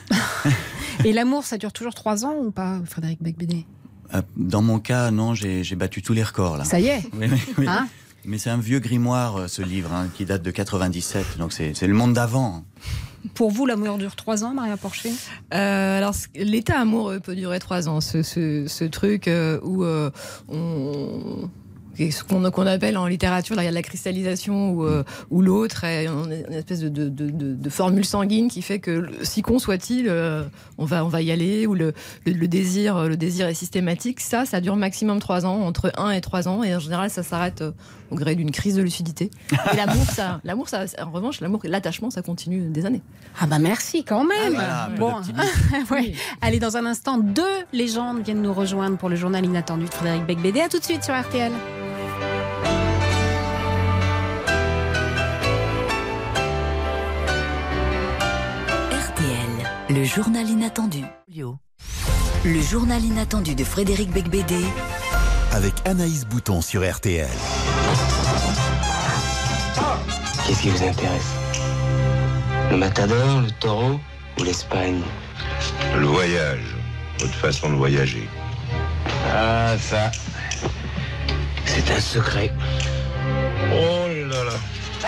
Et l'amour, ça dure toujours trois ans ou pas, Frédéric Becbédé ? Dans mon cas, non, j'ai, j'ai battu tous les records là. Ça y est. Oui, oui, oui. Hein ? Mais c'est un vieux grimoire, ce livre, hein, qui date de quatre-vingt-dix-sept, donc c'est, c'est le monde d'avant. Pour vous, l'amour dure trois ans, Maria Porcher ? euh, Alors, l'état amoureux peut durer trois ans. Ce, ce, ce truc euh, où euh, on... ce qu'on, qu'on appelle en littérature, là, il y a la cristallisation où, euh, où l'autre est une espèce de, de, de, de formule sanguine qui fait que, si con soit-il, euh, on, va, on va y aller, ou le, le, le, désir, le désir est systématique. Ça, ça dure maximum trois ans, entre un et trois ans, et en général, ça s'arrête euh, au gré d'une crise de lucidité. Et l'amour, ça, l'amour ça, en revanche, l'amour, l'attachement, ça continue des années. Ah bah merci quand même. Ah, voilà, bon, ouais. Allez, dans un instant, deux légendes viennent nous rejoindre pour le journal inattendu de Frédéric Becbédé. À tout de suite sur R T L. Le journal inattendu. Le journal inattendu de Frédéric Becbédé. Avec Anaïs Bouton sur R T L. Qu'est-ce qui vous intéresse ? Le matador, le taureau ou l'Espagne ? Le voyage, votre façon de voyager. Ah, ça, c'est un secret. Oh là là.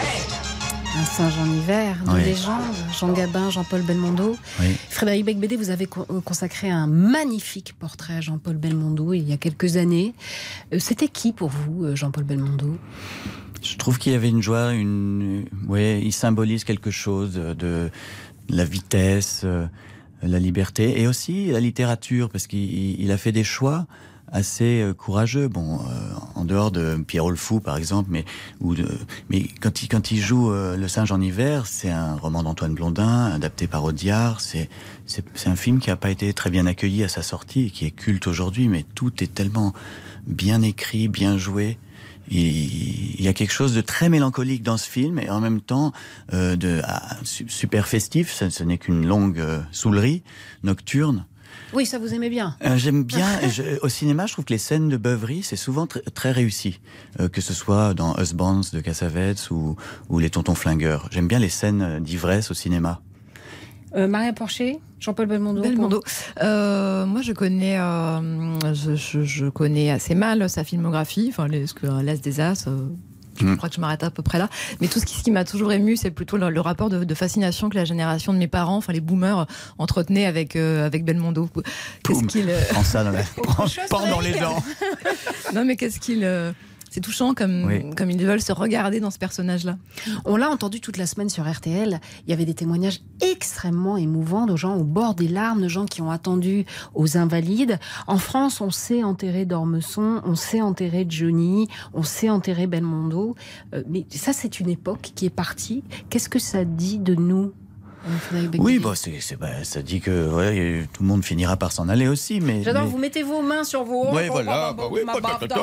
Un singe en hiver, de oui. légende, Jean Gabin, Jean-Paul Belmondo. Oui. Frédéric Becbédé, vous avez consacré un magnifique portrait à Jean-Paul Belmondo il y a quelques années. C'était qui pour vous, Jean-Paul Belmondo ? Je trouve qu'il y avait une joie, une, ouais, il symbolise quelque chose de la vitesse, la liberté et aussi la littérature, parce qu'il il a fait des choix assez courageux, bon, euh, en dehors de Pierrot le Fou par exemple, mais ou de, mais quand il quand il joue euh, Le Singe en hiver, c'est un roman d'Antoine Blondin adapté par Audiard. C'est c'est c'est un film qui a pas été très bien accueilli à sa sortie et qui est culte aujourd'hui, mais tout est tellement bien écrit, bien joué. Il y a quelque chose de très mélancolique dans ce film et en même temps euh, de ah, super festif. Ce, ce n'est qu'une longue euh, soulerie nocturne. Oui, ça vous aimez bien. Euh, j'aime bien. je, au cinéma, je trouve que les scènes de beuverie, c'est souvent tr- très réussi. Euh, que ce soit dans Husbands de Cassavetes ou, ou Les Tontons Flingueurs. J'aime bien les scènes d'ivresse au cinéma. Euh, Maria Porcher, Jean-Paul Belmondo. Belmondo. Euh, moi, je connais, euh, je, je, je connais assez mal sa filmographie. Enfin, les, ce que L'As des As. Euh... Je crois que je m'arrête à peu près là. Mais tout ce qui, ce qui m'a toujours ému, c'est plutôt le, le rapport de, de fascination que la génération de mes parents, enfin les boomers, entretenaient avec, euh, avec Belmondo. Qu'est-ce Poum, qu'il... Prends ça dans, la... prends, prends dans les dents. Non, mais qu'est-ce qu'il... Euh... C'est touchant comme, oui. comme ils veulent se regarder dans ce personnage-là. On l'a entendu toute la semaine sur R T L. Il y avait des témoignages extrêmement émouvants de gens au bord des larmes, de gens qui ont attendu aux Invalides. En France, on sait enterrer d'Ormesson, on sait enterrer Johnny, on sait enterrer Belmondo. Euh, mais ça, c'est une époque qui est partie. Qu'est-ce que ça dit de nous ? Oui, bah c'est, c'est, bah, ça dit que ouais, tout le monde finira par s'en aller aussi. Mais, J'adore, mais... vous mettez vos mains sur vos hanches. Ouais, voilà. Bah, oui,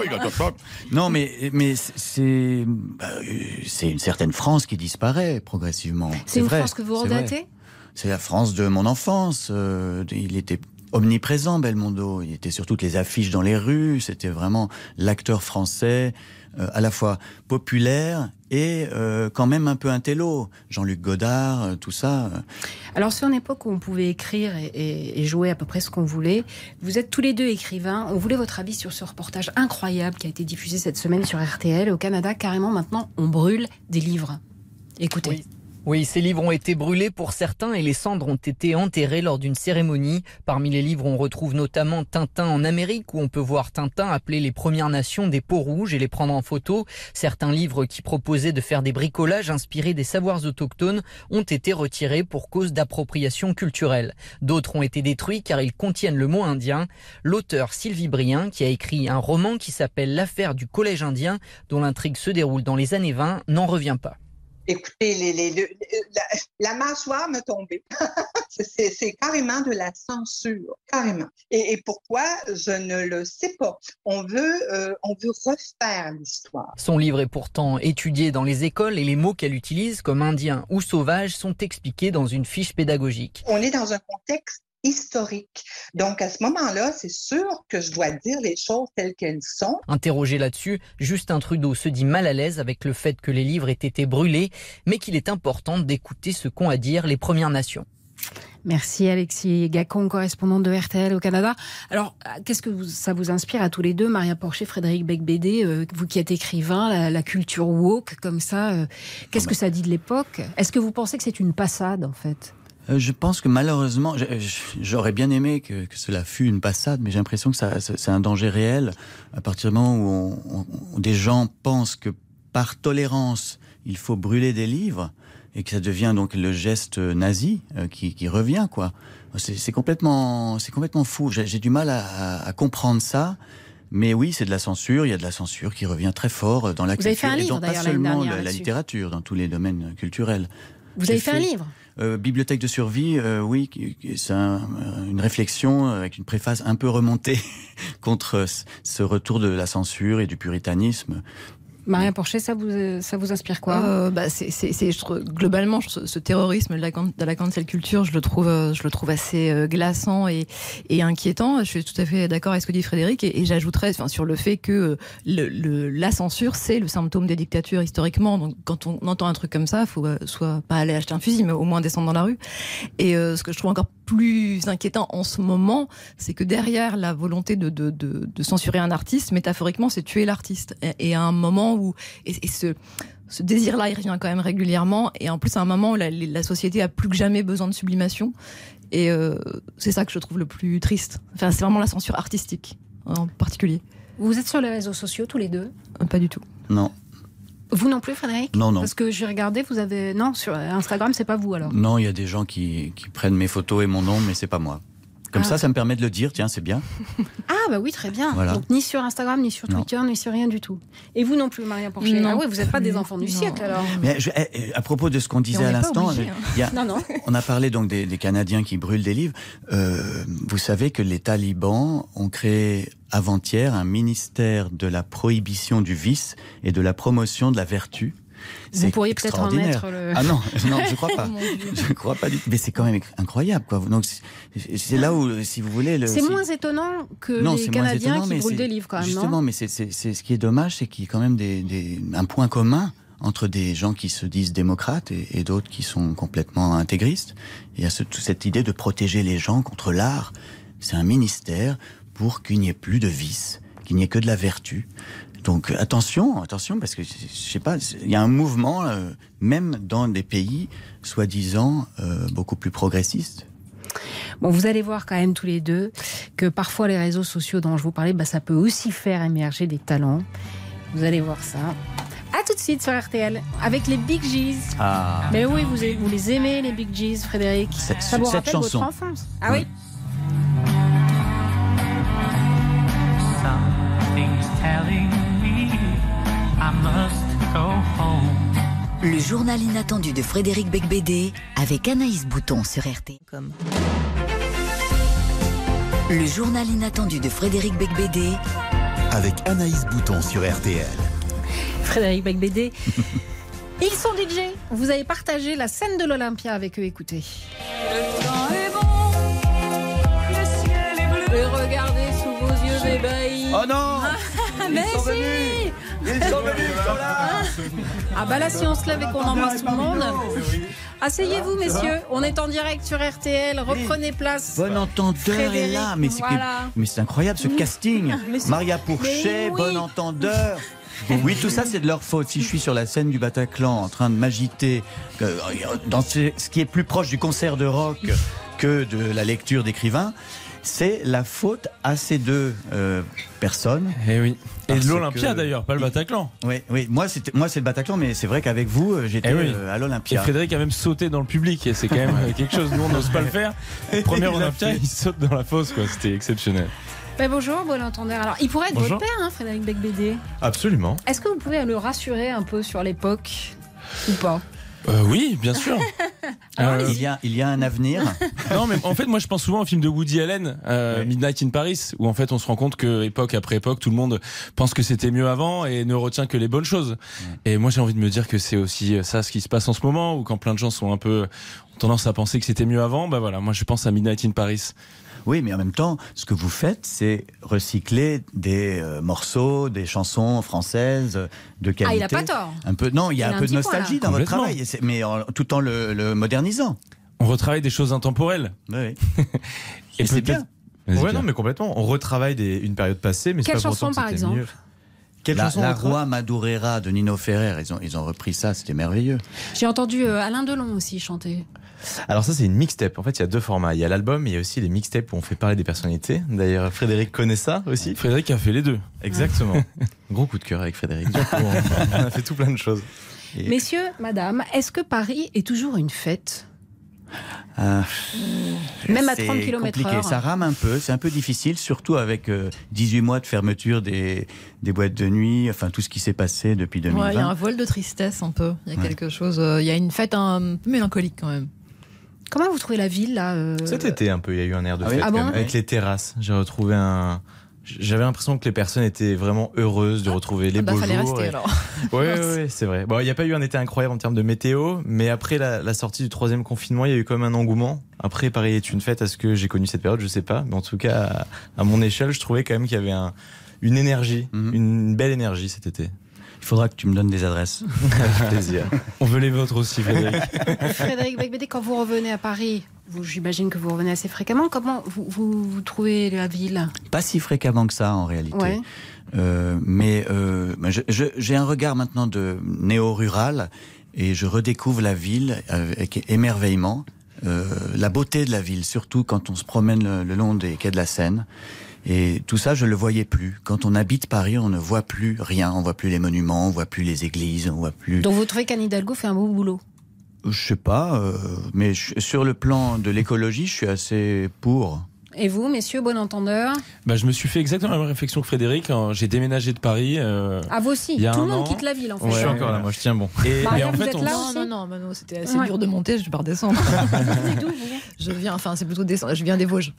non, mais, mais c'est, bah, c'est une certaine France qui disparaît progressivement. C'est, c'est une vrai, France que vous redatez ? C'est la France de mon enfance. Euh, il était omniprésent, Belmondo. Il était sur toutes les affiches dans les rues. C'était vraiment l'acteur français, euh, à la fois populaire et euh, quand même un peu intello. Jean-Luc Godard, euh, tout ça. Alors, sur une époque où on pouvait écrire et, et, et jouer à peu près ce qu'on voulait, vous êtes tous les deux écrivains. On voulait votre avis sur ce reportage incroyable qui a été diffusé cette semaine sur R T L. Au Canada, carrément, maintenant, on brûle des livres. Écoutez. Oui. Oui, ces livres ont été brûlés pour certains et les cendres ont été enterrées lors d'une cérémonie. Parmi les livres, on retrouve notamment Tintin en Amérique, où on peut voir Tintin appeler les Premières Nations des peaux rouges et les prendre en photo. Certains livres qui proposaient de faire des bricolages inspirés des savoirs autochtones ont été retirés pour cause d'appropriation culturelle. D'autres ont été détruits car ils contiennent le mot indien. L'auteur Sylvie Brien, qui a écrit un roman qui s'appelle L'affaire du collège indien, dont l'intrigue se déroule dans les années vingt, n'en revient pas. Écoutez, les, les, les, la, la mâchoire me tombait. c'est, c'est carrément de la censure, carrément. Et, et pourquoi, je ne le sais pas. On veut, euh, on veut refaire l'histoire. Son livre est pourtant étudié dans les écoles et les mots qu'elle utilise, comme indien ou sauvage, sont expliqués dans une fiche pédagogique. On est dans un contexte historique. Donc, à ce moment-là, c'est sûr que je dois dire les choses telles qu'elles sont. Interrogé là-dessus, Justin Trudeau se dit mal à l'aise avec le fait que les livres aient été brûlés, mais qu'il est important d'écouter ce qu'ont à dire les Premières Nations. Merci Alexis Gacon, correspondant de R T L au Canada. Alors, qu'est-ce que vous, ça vous inspire à tous les deux, Maria Porcher, Frédéric Becbédé, euh, vous qui êtes écrivain, la, la culture woke comme ça, euh, qu'est-ce que ça dit de l'époque ? Est-ce que vous pensez que c'est une passade en fait ? Je pense que malheureusement, j'aurais bien aimé que, que cela fût une passade, mais j'ai l'impression que ça, c'est un danger réel. À partir du moment où, on, où des gens pensent que par tolérance, il faut brûler des livres, et que ça devient donc le geste nazi euh, qui, qui revient, quoi. C'est, c'est complètement, c'est complètement fou. J'ai, j'ai du mal à, à, à comprendre ça. Mais oui, c'est de la censure. Il y a de la censure qui revient très fort dans la Vous culture. Avez fait un livre, et donc pas seulement la, la littérature, dans tous les domaines culturels. Vous J'ai avez fait, fait un livre euh, Bibliothèque de survie, euh, oui, c'est un, une réflexion avec une préface un peu remontée contre ce retour de la censure et du puritanisme. Maria Porcher, ça vous, ça vous inspire quoi ? euh, bah c'est, c'est, c'est, je trouve, Globalement, je, ce terrorisme de la, de la cancel culture, je le trouve, je le trouve assez euh, glaçant et, et inquiétant. Je suis tout à fait d'accord avec ce que dit Frédéric et, et j'ajouterais enfin, sur le fait que le, le, la censure, c'est le symptôme des dictatures historiquement. Donc, quand on entend un truc comme ça, il faut euh, soit pas aller acheter un fusil, mais au moins descendre dans la rue. Et euh, ce que je trouve encore plus inquiétant en ce moment, c'est que derrière la volonté de, de, de, de censurer un artiste, métaphoriquement, c'est tuer l'artiste. Et, et à un moment où et, et ce, ce désir-là, il revient quand même régulièrement. Et en plus, à un moment où la, la société a plus que jamais besoin de sublimation. Et euh, c'est ça que je trouve le plus triste. Enfin, c'est vraiment la censure artistique, en particulier. Vous êtes sur les réseaux sociaux, tous les deux ? Pas du tout. Non. Vous non plus, Frédéric ? Non, non. Parce que j'ai regardé, vous avez... Non, sur Instagram, c'est pas vous, alors ? Non, il y a des gens qui, qui prennent mes photos et mon nom, mais c'est pas moi. Comme ah. ça, ça me permet de le dire, tiens, c'est bien. Ah, bah oui, très bien. Voilà. Donc, ni sur Instagram, ni sur Twitter, non. ni sur rien du tout. Et vous non plus, Maria Porcher ? Ah oui, vous n'êtes pas des enfants du non. siècle, alors. Mais je, à propos de ce qu'on disait à l'instant, obligé, hein. il y a, non, non. on a parlé donc des, des Canadiens qui brûlent des livres. Euh, vous savez que les talibans ont créé avant-hier un ministère de la prohibition du vice et de la promotion de la vertu. Vous c'est pourriez peut-être en mettre le... Ah non, non, je crois pas. Je crois pas du tout. Mais c'est quand même incroyable, quoi. Donc c'est, c'est là où, si vous voulez, le, c'est si... moins étonnant que non, les Canadiens étonnant, qui brûlent des livres, quand même. Justement, non mais c'est, c'est, c'est ce qui est dommage, c'est qu'il y a quand même des, des, un point commun entre des gens qui se disent démocrates et, et d'autres qui sont complètement intégristes. Il y a ce, cette idée de protéger les gens contre l'art. C'est un ministère pour qu'il n'y ait plus de vice, qu'il n'y ait que de la vertu. Donc attention, attention, parce que je sais pas, il y a un mouvement, euh, même dans des pays soi-disant euh, beaucoup plus progressistes. Bon, vous allez voir quand même tous les deux que parfois les réseaux sociaux dont je vous parlais, bah, ça peut aussi faire émerger des talents. Vous allez voir ça. À tout de suite sur R T L avec les Bee Gees. Ah. Mais oui, vous, vous les aimez les Bee Gees, Frédéric. Cette, ça vous cette rappelle chanson. votre enfance. Ah oui. Le journal inattendu de Frédéric Becbédé avec Anaïs Bouton sur R T L. Le journal inattendu de Frédéric Becbédé avec Anaïs Bouton sur R T L. Frédéric Becbédé. Ils sont D J. Vous avez partagé la scène de l'Olympia avec eux. Écoutez. Le temps est bon, le ciel réveille. Oh non. Mais Ils sont si. venus. Ils sont venus, ils sont là. Ah bah là, si on se lève et qu'on embrasse tout le monde. Asseyez-vous, messieurs. On est en direct sur R T L. Reprenez place. Bon entendeur Frédéric, est là, mais c'est, voilà. mais c'est incroyable ce casting. Mais c'est- Maria Pourchet, Mais oui. bon entendeur. Oui, tout ça c'est de leur faute. Si je suis sur la scène du Bataclan en train de m'agiter, euh, dans ce, ce qui est plus proche du concert de rock que de la lecture d'écrivains, c'est la faute à ces deux euh, personnes. Et oui. Et Parce de l'Olympia que- d'ailleurs, pas le Bataclan. Oui, oui. Moi, c'était, moi, c'est le Bataclan, mais c'est vrai qu'avec vous, euh, j'étais Eh oui. euh, à Et l'Olympia. Frédéric a même sauté dans le public, et c'est quand même euh, quelque chose. Nous, on n'ose pas le faire. Premier Il l'a Olympia, fait. il saute dans la fosse, quoi. C'était exceptionnel. Bah, bonjour, bon entendeur. Alors, il pourrait être Bonjour. votre père, hein, Frédéric Becbédé. Absolument. Est-ce que vous pouvez le rassurer un peu sur l'époque ou pas? Euh, oui, bien sûr. Alors, Euh, il, y a, il y a un avenir. Non, mais en fait, moi, je pense souvent au film de Woody Allen, euh, Midnight in Paris, où en fait, on se rend compte que époque après époque, tout le monde pense que c'était mieux avant et ne retient que les bonnes choses. Et moi, j'ai envie de me dire que c'est aussi ça, ce qui se passe en ce moment, où quand plein de gens sont un peu ont tendance à penser que c'était mieux avant, bah voilà, moi, je pense à Midnight in Paris. Oui, mais en même temps, ce que vous faites, c'est recycler des euh, morceaux, des chansons françaises euh, de qualité. Ah, il a pas tort. Un peu, non, il y a Il a un un peu de petit point, nostalgie là. dans votre Complètement. travail, et c'est- mais en- tout en le, le modernisant. On retravaille des choses intemporelles. Oui. Et c'est peut-être- bien. Vas-y, Ouais, Pierre. non, mais complètement. On retravaille des, une période passée, mais c'est Quelle pas pour chanson, autant que par c'était exemple mieux. Quelle La, chanson on la retravaille Roi Madureira de Nino Ferrer, ils ont, ils ont repris ça, c'était merveilleux. J'ai entendu euh, Alain Delon aussi chanter. Alors ça, c'est une mixtape. En fait, il y a deux formats. Il y a l'album, et il y a aussi les mixtapes où on fait parler des personnalités. D'ailleurs, Frédéric connaît ça aussi. Frédéric a fait les deux. Exactement. Gros coup de cœur avec Frédéric. Du coup, on, on a fait tout plein de choses. Et- Messieurs, madame, est-ce que Paris est toujours une fête? Euh, Même à c'est trente kilomètres compliqué. heure. Ça rame un peu, c'est un peu difficile, surtout avec euh, dix-huit mois de fermeture des, des boîtes de nuit, enfin tout ce qui s'est passé depuis deux mille vingt. Ouais, il y a un voile de tristesse un peu. Il y a Ouais. quelque chose. euh, Il y a une fête un peu mélancolique quand même. Comment vous trouvez la ville là euh, Cet été, un peu, il y a eu un air de Ah oui fête Ah quand bon même, avec les terrasses. J'ai retrouvé un. J'avais l'impression que les personnes étaient vraiment heureuses de retrouver les Ah bah, beaux fallait jours. rester et- alors. Oui, oui, oui, c'est vrai. Bon, il n'y a pas eu un été incroyable en termes de météo, mais après la, la sortie du troisième confinement, il y a eu quand même un engouement. Après, Paris est une fête. Est-ce que j'ai connu cette période? Je sais pas. Mais en tout cas, à, à mon échelle, je trouvais quand même qu'il y avait un, une énergie, Mhm. une belle énergie cet été. Il faudra que tu me donnes des adresses. Avec plaisir. On veut les vôtres aussi, Frédéric. Frédéric Becbédé, quand vous revenez à Paris, vous, j'imagine que vous revenez assez fréquemment. Comment vous, vous, vous trouvez la ville? Pas si fréquemment que ça en réalité. Ouais. Euh, mais euh, je- je- j'ai un regard maintenant de néo-rural et je redécouvre la ville avec émerveillement. Euh, la beauté de la ville, surtout quand on se promène le, le long des quais de la Seine. Et tout ça, je le voyais plus. Quand on habite Paris, on ne voit plus rien. On voit plus les monuments, on voit plus les églises, on voit plus. Donc vous trouvez qu'Anne Hidalgo fait un beau boulot? Je sais pas, euh, mais je- sur le plan de l'écologie, je suis assez pour. Et vous, messieurs, bon entendeur? Bah, je me suis fait exactement la même réflexion que Frédéric. quand J'ai déménagé de Paris. euh, Ah, vous aussi. il y a Tout un le monde an. quitte la ville en fait. Ouais. Je suis encore là, moi je tiens bon. Et, Maria, et en vous fait, êtes on là s- aussi? Non, non, non, Mano, c'était assez Ouais. dur de monter, je vais pas redescendre. D'où, vous? Je viens, enfin, c'est plutôt descendre. Je viens des Vosges.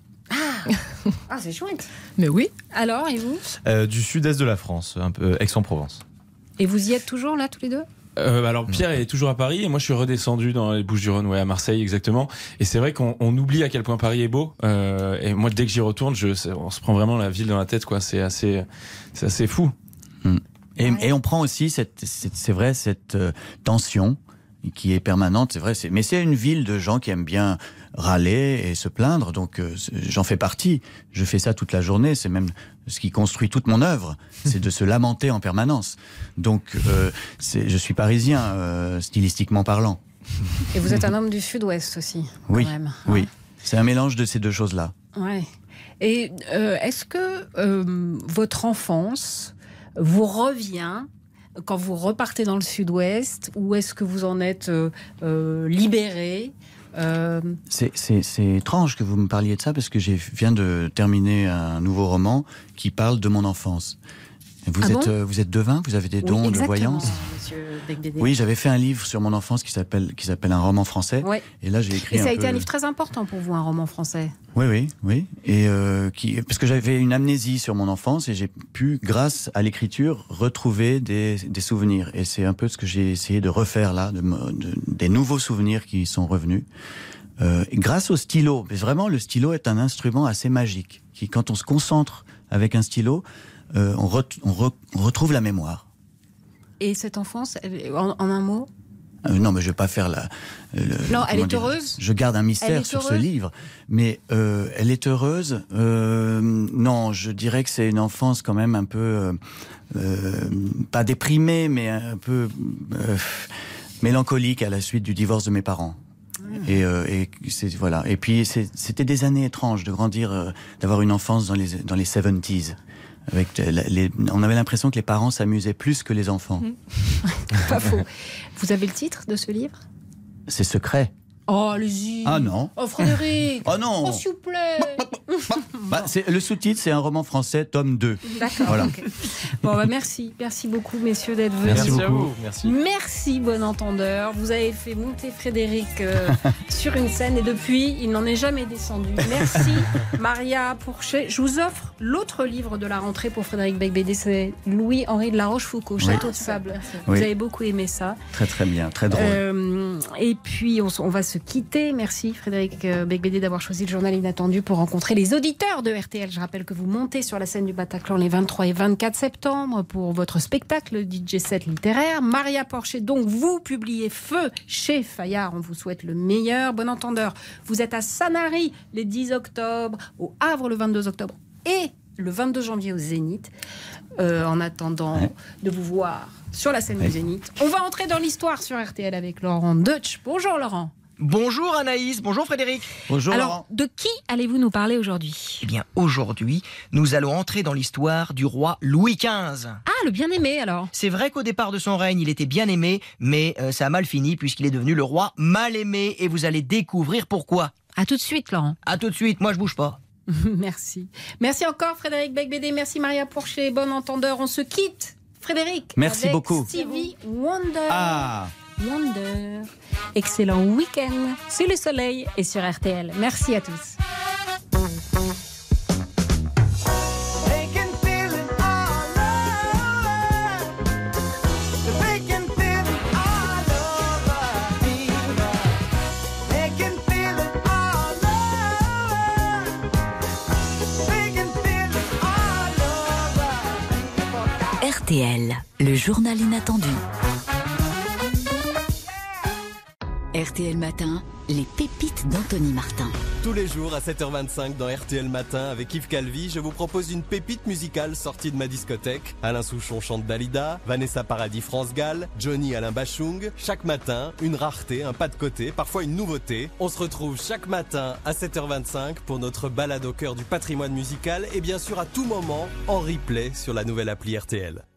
Ah, c'est chouette. Mais oui. Alors, et vous? Euh, du sud-est de la France, un peu Aix-en-Provence. Et vous y êtes toujours là, tous les deux? Euh, alors Pierre est toujours à Paris et moi je suis redescendu dans les Bouches-du-Rhône, ouais, à Marseille exactement. Et c'est vrai qu'on on oublie à quel point Paris est beau. Euh, et moi dès que j'y retourne, je, on se prend vraiment la ville dans la tête, quoi. C'est assez, c'est assez fou. Et, et on prend aussi, cette, cette- c'est vrai, cette euh, tension qui est permanente, c'est vrai. c'est- Mais c'est une ville de gens qui aiment bien râler et se plaindre, donc euh, c'est- j'en fais partie. Je fais ça toute la journée, c'est même ce qui construit toute mon œuvre, c'est de se lamenter en permanence. Donc euh, c'est- je suis parisien, euh, stylistiquement parlant. Et vous êtes un homme du Sud-Ouest aussi, quand Oui, même. oui. C'est un mélange de ces deux choses-là. Ouais. Et euh, est-ce que euh, votre enfance vous revient quand vous repartez dans le Sud-Ouest, ou est-ce que vous en êtes euh, euh, libéré? Euh, C'est, c'est, c'est étrange que vous me parliez de ça parce que je viens de terminer un nouveau roman qui parle de mon enfance. Vous, Ah êtes, bon euh, vous êtes devin, vous avez des dons oui, de voyance. Monsieur Becbédé. Oui, j'avais fait un livre sur mon enfance qui s'appelle qui s'appelle Un roman français. Ouais. Et là, j'ai écrit. Et ça un a été peu un le- livre très important pour vous, un roman français. Oui, oui, oui. Et euh, qui, parce que j'avais une amnésie sur mon enfance et j'ai pu, grâce à l'écriture, retrouver des, des souvenirs. Et c'est un peu ce que j'ai essayé de refaire là, de, me- de- des nouveaux souvenirs qui sont revenus. Euh, et grâce au stylo. Mais vraiment, le stylo est un instrument assez magique. Qui, quand on se concentre avec un stylo, euh, on, re, on, re, on retrouve la mémoire. Et cette enfance, elle- en, en un mot Euh, non, mais je vais pas faire la. le- Non, elle comment est dire, heureuse Je garde un Elle mystère est sur ce heureuse livre, mais euh, elle est heureuse. Euh, non, je dirais que c'est une enfance quand même un peu euh, euh, pas déprimée, mais un peu euh, mélancolique à la suite du divorce de mes parents. Et, euh, et c'est voilà. Et puis c'est- c'était des années étranges de grandir, euh, d'avoir une enfance dans les dans les seventies. Avec les, les- on avait l'impression que les parents s'amusaient plus que les enfants. Pas faux. Vous avez le titre de ce livre? C'est secret. Oh, allez-y. Ah non. Oh, Frédéric. Oh non. Oh, s'il vous plaît. Bah, c'est, le sous-titre, c'est un roman français, tome deux. D'accord. Voilà. ok. Bon, bah, merci. Merci beaucoup, messieurs, d'être venus. Merci beaucoup. à vous. Merci. Merci, bon entendeur. Vous avez fait monter Frédéric euh, sur une scène et depuis, il n'en est jamais descendu. Merci, Maria Pourchet. Je vous offre l'autre livre de la rentrée pour Frédéric Becbédé. C'est Louis-Henri de la Rochefoucauld, Oui. Château de sable. Vous Oui. avez beaucoup aimé ça. Très très bien, très drôle. Euh, et puis, on, s- on va se quitter. Merci Frédéric euh, Becbédé d'avoir choisi le journal inattendu pour rencontrer les auditeurs de R T L. Je rappelle que vous montez sur la scène du Bataclan les vingt-trois et vingt-quatre septembre pour votre spectacle le D J set littéraire. Maria Porcher, donc, vous publiez Feu chez Fayard. On vous souhaite le meilleur. Bon entendeur, vous êtes à Sanary les dix octobre, au Havre le vingt-deux octobre et le vingt-deux janvier au Zénith. Euh, en attendant Ouais. de vous voir sur la scène Ouais. du Zénith, on va entrer dans l'histoire sur R T L avec Laurent Deutsch. Bonjour Laurent. Bonjour Anaïs, bonjour Frédéric. Bonjour Alors, Laurent. de qui allez-vous nous parler aujourd'hui? Eh bien, aujourd'hui, nous allons entrer dans l'histoire du roi Louis quinze. Ah, le bien-aimé alors. C'est vrai qu'au départ de son règne, il était bien aimé, mais euh, ça a mal fini puisqu'il est devenu le roi mal aimé et vous allez découvrir pourquoi. À tout de suite Laurent. À tout de suite, moi je bouge pas. Merci. Merci encore Frédéric Becbédé, merci Maria Pourchet, bon entendeur. On se quitte. Frédéric. Merci avec beaucoup. Stevie Wonder. Ah. Wonder. Excellent week-end sous le soleil et sur R T L. Merci à tous. R T L, le journal inattendu. R T L Matin, les pépites d'Anthony Martin. Tous les jours à sept heures vingt-cinq dans R T L Matin avec Yves Calvi, je vous propose une pépite musicale sortie de ma discothèque. Alain Souchon chante Dalida, Vanessa Paradis France Gall, Johnny Alain Bachung. Chaque matin, une rareté, un pas de côté, parfois une nouveauté. On se retrouve chaque matin à sept heures vingt-cinq pour notre balade au cœur du patrimoine musical et bien sûr à tout moment en replay sur la nouvelle appli R T L.